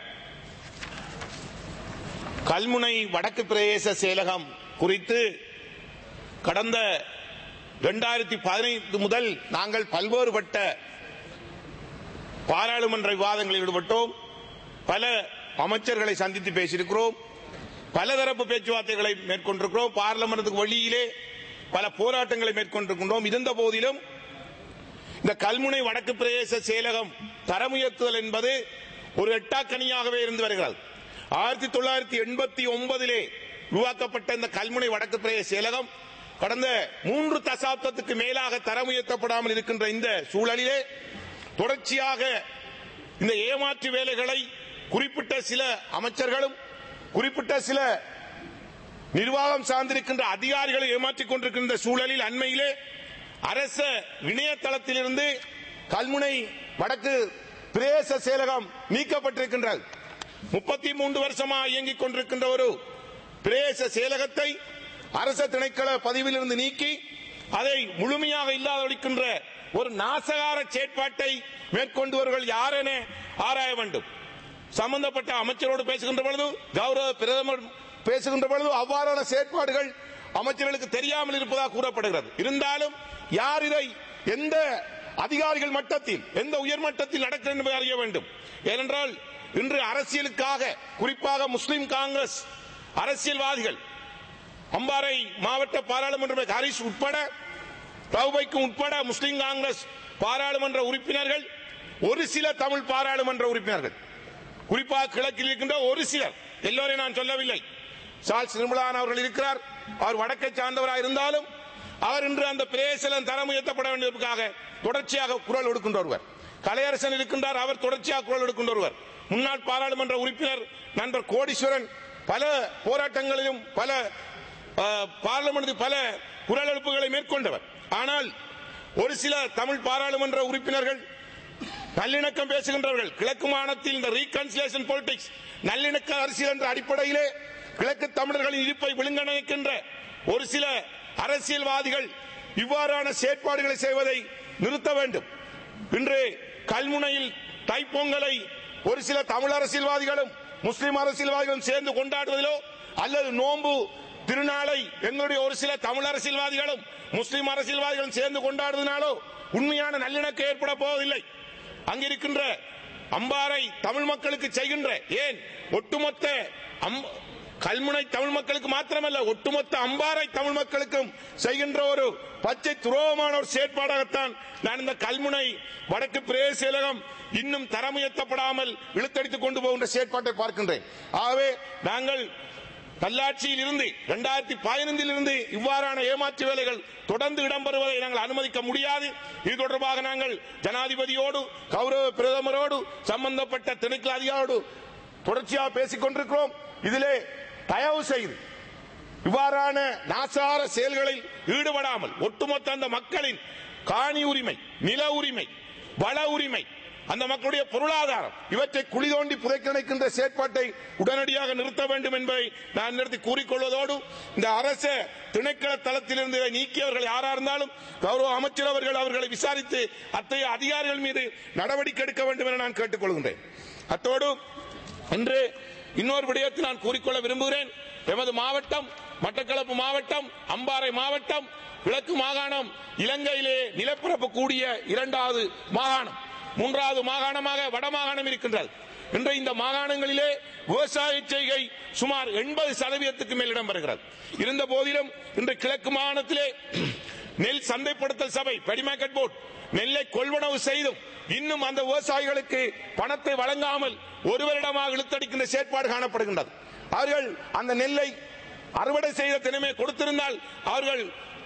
கல்முனை வடக்கு பிரதேச செயலகம் குறித்து கடந்த இரண்டாயிரத்தி பதினைந்து முதல் நாங்கள் பல்வேறுபட்ட பாராளுமன்ற விவாதங்களில் ஈடுபட்டோம். பல அமைச்சர்களை சந்தித்து பேசியிருக்கிறோம். பலதரப்பு பேச்சுவார்த்தைகளை மேற்கொண்டிருக்கிறோம். பார்லிமென்ட்டுக்கு வெளியிலே பல போராட்டங்களை மேற்கொண்டிருக்கின்றோம். இருந்த போதிலும் இந்த கல்முனை வடக்கு பிரதேச செயலகம் தரமுயர்த்துதல் என்பது ஒரு எட்டாக்கனியாகவே இருந்து வருகிறது. ஆயிரத்தி தொள்ளாயிரத்தி எண்பத்தி ஒன்பதிலே உருவாக்கப்பட்ட இந்த கல்முனை வடக்கு பிரதேச செயலகம் கடந்த மூன்று தசாப்தத்துக்கு மேலாக தரம் உயர்த்தப்படாமல் இருக்கின்ற இந்த சூழலிலே தொடர்ச்சியாக இந்த ஏமாற்று வேலைகளை குறிப்பிட்ட சில அமைச்சர்களும் குறிப்பிட்ட சில நிர்வாகம் சார்ந்திருக்கின்ற அதிகாரிகளை ஏமாற்றிக் கொண்டிருக்கின்ற சூழலில் அண்மையிலே அரச இணையதளத்திலிருந்து கல்முனை வடக்கு பிரதேச செயலகம் நீக்கப்பட்டிருக்கின்றது. முப்பத்தி மூன்று வருஷமாக இயங்கிக் கொண்டிருக்கின்ற ஒரு பிரதேச செயலகத்தை அரச திணைக்கள பதிவிலிருந்து நீக்கி அதை முழுமையாக இல்லாதொழிக்கின்ற ஒரு நாசகார செயற்பாட்டை மேற்கொண்டவர்கள் யார் என ஆராய வேண்டும். சம்பந்தப்பட்ட அமைச்சரோடு பேசுகின்ற பொழுது, கௌரவ பிரதமர் பேசுகின்ற பொழுது அவ்வாறான செயற்பாடுகள் அமைச்சர்களுக்கு தெரியாமல் இருப்பதாக கூறப்படுகிறது. இருந்தாலும் யார் இதை எந்த அதிகாரிகள் மட்டத்தில் எந்த உயர் மட்டத்தில் நடக்கிறது என்பதை அறிய வேண்டும். ஏனென்றால் இன்று அரசியலுக்காக குறிப்பாக முஸ்லிம் காங்கிரஸ் அரசியல்வாதிகள் அம்பாறை மாவட்ட பாராளுமன்ற ஹரிஷ் உட்பட தௌபைக்கும் உட்பட முஸ்லிம் காங்கிரஸ் பாராளுமன்ற உறுப்பினர்கள் ஒரு சில தமிழ் பாராளுமன்ற உறுப்பினர்கள் குறிப்பாக கிழக்கில் இருக்கின்ற ஒரு சிலர், எல்லோரையும் நான் சொல்லவில்லை, சார்ல்ஸ் நிர்மலான் அவர்கள் இருக்கிறார், அவர் வடக்கை சார்ந்தவராக இருந்தாலும் அவர் இன்று அந்த பிரேசலம் தரம் உயர்த்தப்பட வேண்டியதற்காக தொடர்ச்சியாக குரல் எடுக்கின்ற ஒருவர். கலையரசன் இருக்கின்றார், அவர் தொடர்ச்சியாக குரல் எடுக்கின்ற ஒருவர். முன்னாள் பாராளுமன்ற உறுப்பினர் நண்பர் கோடீஸ்வரன் பல போராட்டங்களிலும் பல பார்லமெண்ட் பல குரல் எழுப்புகளை மேற்கொண்டவர். ஆனால் ஒரு சில தமிழ் பாராளுமன்ற உறுப்பினர்கள் நல்லிணக்கம் பேசுகின்றவர்கள், கிழக்கு மாநிலத்தில் இந்த ரீகன்சிலேஷன் பாலிடிக்ஸ் நல்லிணக்க அரசியல் என்ற அடிப்படையிலே கிழக்கு தமிழர்களின் இருப்பை விழுங்கணைக்கின்ற ஒரு சில அரசியல்வாதிகள் இவ்வாறான செயற்பாடுகளை செய்வதை நிறுத்த வேண்டும். இன்று கல்முனையில் தைப்பொங்கலை ஒரு சில தமிழ் அரசியல்வாதிகளும் முஸ்லிம் அரசியல்வாதிகளும் சேர்ந்து கொண்டாடுவதிலோ அல்லது நோன்பு திருநாளை எங்களுடைய ஒரு சில தமிழ் அரசியல்வாதிகளும் முஸ்லிம் அரசியல்வாதிகளும் சேர்ந்து கொண்டாடுவதனாலோ உண்மையான நல்லிணக்கம் ஏற்பட போவதில்லை. அங்கிருக்கின்ற அம்பாறை தமிழ் மக்களுக்கு செய்கின்ற, ஏன் ஒட்டுமொத்த கல்முனை தமிழ் மக்களுக்கு மாத்திரமல்ல ஒட்டுமொத்த அம்பாறை தமிழ் மக்களுக்கும் செய்கின்ற ஒரு பச்சை துரோகமான ஒரு செயற்பாடாகத்தான் நான் இந்த கல்முனை வடக்கு பிரதேச செயலகம் இன்னும் தரம் உயர்த்தப்படாமல் இழுத்தடித்துக் கொண்டு போகின்ற செயற்பாட்டை பார்க்கின்றேன். ஆகவே நாங்கள் நல்லாட்சியில் இருந்து இரண்டாயிரத்தி பதினைந்தில் இருந்து இவ்வாறான ஏமாற்று வேலைகள் தொடர்ந்து இடம்பெறுவதை நாங்கள் அனுமதிக்க முடியாது. இது தொடர்பாக நாங்கள் ஜனாதிபதியோடு கௌரவ பிரதமரோடு சம்பந்தப்பட்ட திணைக்கள அதிகாரியோடு தொடர்ச்சியாக பேசிக் கொண்டிருக்கிறோம். இதிலே தயவு செய்து இவ்வாறான நாசார செயல்களில் ஈடுபடாமல் ஒட்டுமொத்த அந்த மக்களின் காணி உரிமை, நில உரிமை, வள உரிமை, அந்த மக்களுடைய பொருளாதாரம் இவற்றை குழி தோண்டி புதைக்க நினைக்கின்ற செயற்பாட்டை உடனடியாக நிறுத்த வேண்டும் என்பதை நான் நிறுத்தி கூறிக்கொள்வதோடு இந்த அரச திணைக்கள தளத்திலிருந்து நீக்கியவர்கள் யாரா இருந்தாலும் கௌரவ அமைச்சர் அவர்கள் அவர்களை விசாரித்து அத்தகைய அதிகாரிகள் மீது நடவடிக்கை எடுக்க வேண்டும் என நான் கேட்டுக்கொள்கின்றேன். அத்தோடு இன்று இன்னொரு விடயத்தை நான் கூறிக்கொள்ள விரும்புகிறேன். எமது மாவட்டம் மட்டக்களப்பு மாவட்டம், அம்பாறை மாவட்டம், கிழக்கு மாகாணம் இலங்கையிலே நிலப்பரப்பு கூடிய இரண்டாவது மாகாணம், மூன்றாவது மாகாணமாக வடமாகாணம் இருக்கின்றது. இன்று இந்த மாகாணங்களிலே விவசாய செய்கை சுமார் எண்பது சதவீதத்துக்கு மேல் இடம்பெறுகிறது. இருந்த போதிலும் இன்று கிழக்கு மாகாணத்திலே நெல் சந்தைப்படுத்தல் சபை பெடிமார்க்கெட் போர்டு நெல்லை கொள்வனவு செய்தும் இன்னும் அந்த விவசாயிகளுக்கு பணத்தை வழங்காமல் ஒரு வருடமாக இழுத்தடிக்கின்ற செயற்பாடு காணப்படுகின்றது. அவர்கள் அந்த நெல்லை அறுவடை செய்த தினமே கொடுத்திருந்தால் அவர்கள்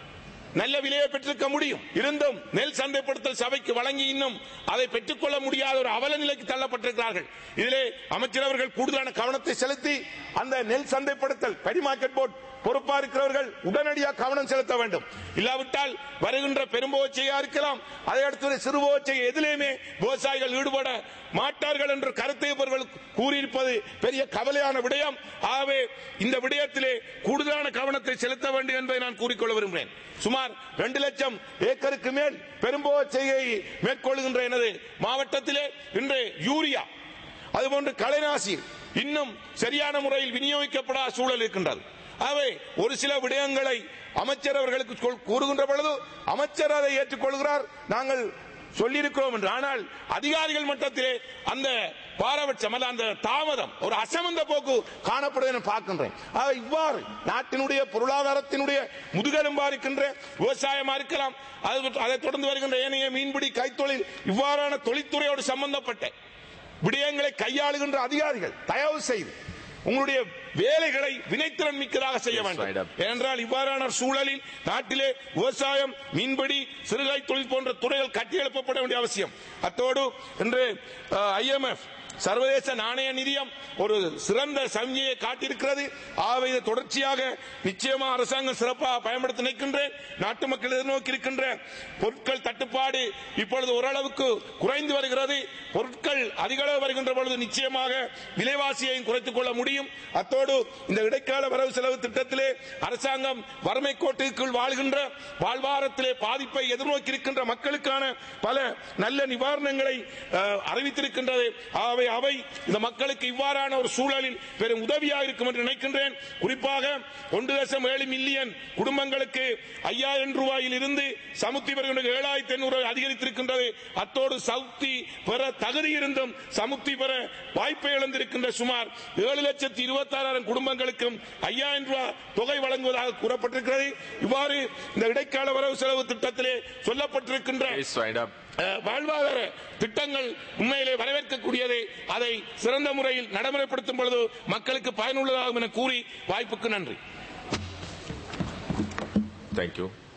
நல்ல விலையை பெற்றிருக்க முடியும். இருந்தும் நெல் சந்தைப்படுத்தல் சபைக்கு வழங்கி இன்னும் அதை பெற்றுக்கொள்ள முடியாத ஒரு அவல நிலைக்கு தள்ளப்பட்டிருக்கிறார்கள். இதிலே அமைச்சர் அவர்கள் கூடுதலான கவனத்தை செலுத்தி அந்த நெல் சந்தைப்படுத்தல் பெடிமார்க்கெட் போர்டு பொறுப்பா இருக்கிறவர்கள் உடனடியாக கவனம் செலுத்த வேண்டும். இல்லாவிட்டால் வருகின்ற பெரும்புவச்சையா இருக்கலாம், அதை அடுத்து சிறுபுவச்சை எதிலேயுமே விவசாயிகள் ஈடுபட மாட்டார்கள் என்று கருத்தை அவர்கள் கூறியிருப்பது பெரிய கவலையான விடயம். ஆகவே இந்த விடயத்திலே கூடுதலான கவனத்தை செலுத்த வேண்டும் என்பதை நான் கூறிக்கொள்ள விரும்புகிறேன். சுமார் இரண்டு லட்சம் ஏக்கருக்கு மேல் பெரும்புவச்சையை மேற்கொள்கின்ற எனது மாவட்டத்திலே இன்று யூரியா அதுபோன்று களைநாசி இன்னும் சரியான முறையில் விநியோகிக்கப்படாத சூழல் இருக்கின்றது. ஆகவே ஒரு சில விடயங்களை அமைச்சர் அவர்களுக்கு கூறுகின்ற பொழுது அமைச்சர் அதை ஏற்றுக்கொள்கிறார், நாங்கள் சொல்லியிருக்கிறோம் என்று. ஆனால் அதிகாரிகள் மட்டத்திலே அந்த பாரபட்சம் அல்ல அந்த தாமதம், ஒரு அசமந்த போக்கு காணப்படுவதை நான் பார்க்கின்றேன். இவ்வாறு நாட்டினுடைய பொருளாதாரத்தினுடைய முதுகெலும்பா இருக்கின்ற விவசாயமா இருக்கலாம், அதை தொடர்ந்து வருகின்ற ஏனைய மீன்பிடி, கைத்தொழில், இவ்வாறான தொழில்துறையோடு சம்பந்தப்பட்ட விடயங்களை கையாளுகின்ற அதிகாரிகள் தயவு செய்து உங்களுடைய வேலைகளை வினைத்திறன் மிக்கதாக செய்ய வேண்டும். ஏனென்றால் இவ்வாறான சூழலில் நாட்டிலே விவசாயம், மீன்பிடி, சிறுகை தொழில் போன்ற துறைகள் கட்டியெழுப்பப்பட வேண்டிய அவசியம். அத்தோடு இன்று ஐ எம் எஃப் சர்வதேச நாணய நிதியம் ஒரு சிறந்த சமிகையை காட்டியிருக்கிறது. ஆகவே இதை தொடர்ச்சியாக நிச்சயமாக அரசாங்கம் சிறப்பாக பயன்படுத்த நினைக்கின்றேன். நாட்டு மக்கள் எதிர்நோக்கி இருக்கின்ற பொருட்கள் தட்டுப்பாடு இப்பொழுது ஓரளவுக்கு குறைந்து வருகிறது. பொருட்கள் அதிக அளவு வருகின்ற பொழுது நிச்சயமாக விலைவாசியையும் குறைத்துக் கொள்ள முடியும். அத்தோடு அத்தோடு இந்த இடைக்கால வரவு செலவு திட்டத்திலே அரசாங்கம் வறுமை கோட்டுக்குள் வாழ்கின்ற வாழ்வாரத்திலே பாதிப்பை எதிர்நோக்கி இருக்கின்ற மக்களுக்கான பல நல்ல நிவாரணங்களை அறிவித்திருக்கின்றது. அவை அவை இந்த மக்களுக்கு இவ்வாறான ஒரு சூழலில் பெரும் உதவியாக இருக்கும் என்று நினைக்கின்றேன். குறிப்பாக ஒன்று தசம் ஏழு மில்லியன் குடும்பங்களுக்கு ஐயாயிரம் ரூபாயில் இருந்து சமுத்தி பெறுகின்ற ஏழாயிரத்தி எண்ணூறு அதிகரித்திருக்கின்றது. அத்தோடு சமுத்தி பெற தகுதி இருந்தும் சமுத்தி பெற வாய்ப்பை இழந்திருக்கின்ற சுமார் ஏழு லட்சத்தி இருபத்தி ஆறாயிரம் குடும்பங்களுக்கும் ஐயாயிரம் ரூபாய் தொகை வழங்குவதாக கூறப்பட்டிருக்கிறது. இவ்வாறு இந்த இடைக்கால வரவு செலவு திட்டத்திலே சொல்லப்பட்டிருக்கின்ற வாழ்வாதார திட்டங்கள் உண்மையிலே வரவேற்கக்கூடியதை அதை சிறந்த முறையில் நடைமுறைப்படுத்தும் பொழுது மக்களுக்கு பயனுள்ளதாகும் என கூறி வாய்ப்புக்கு நன்றி. Thank you.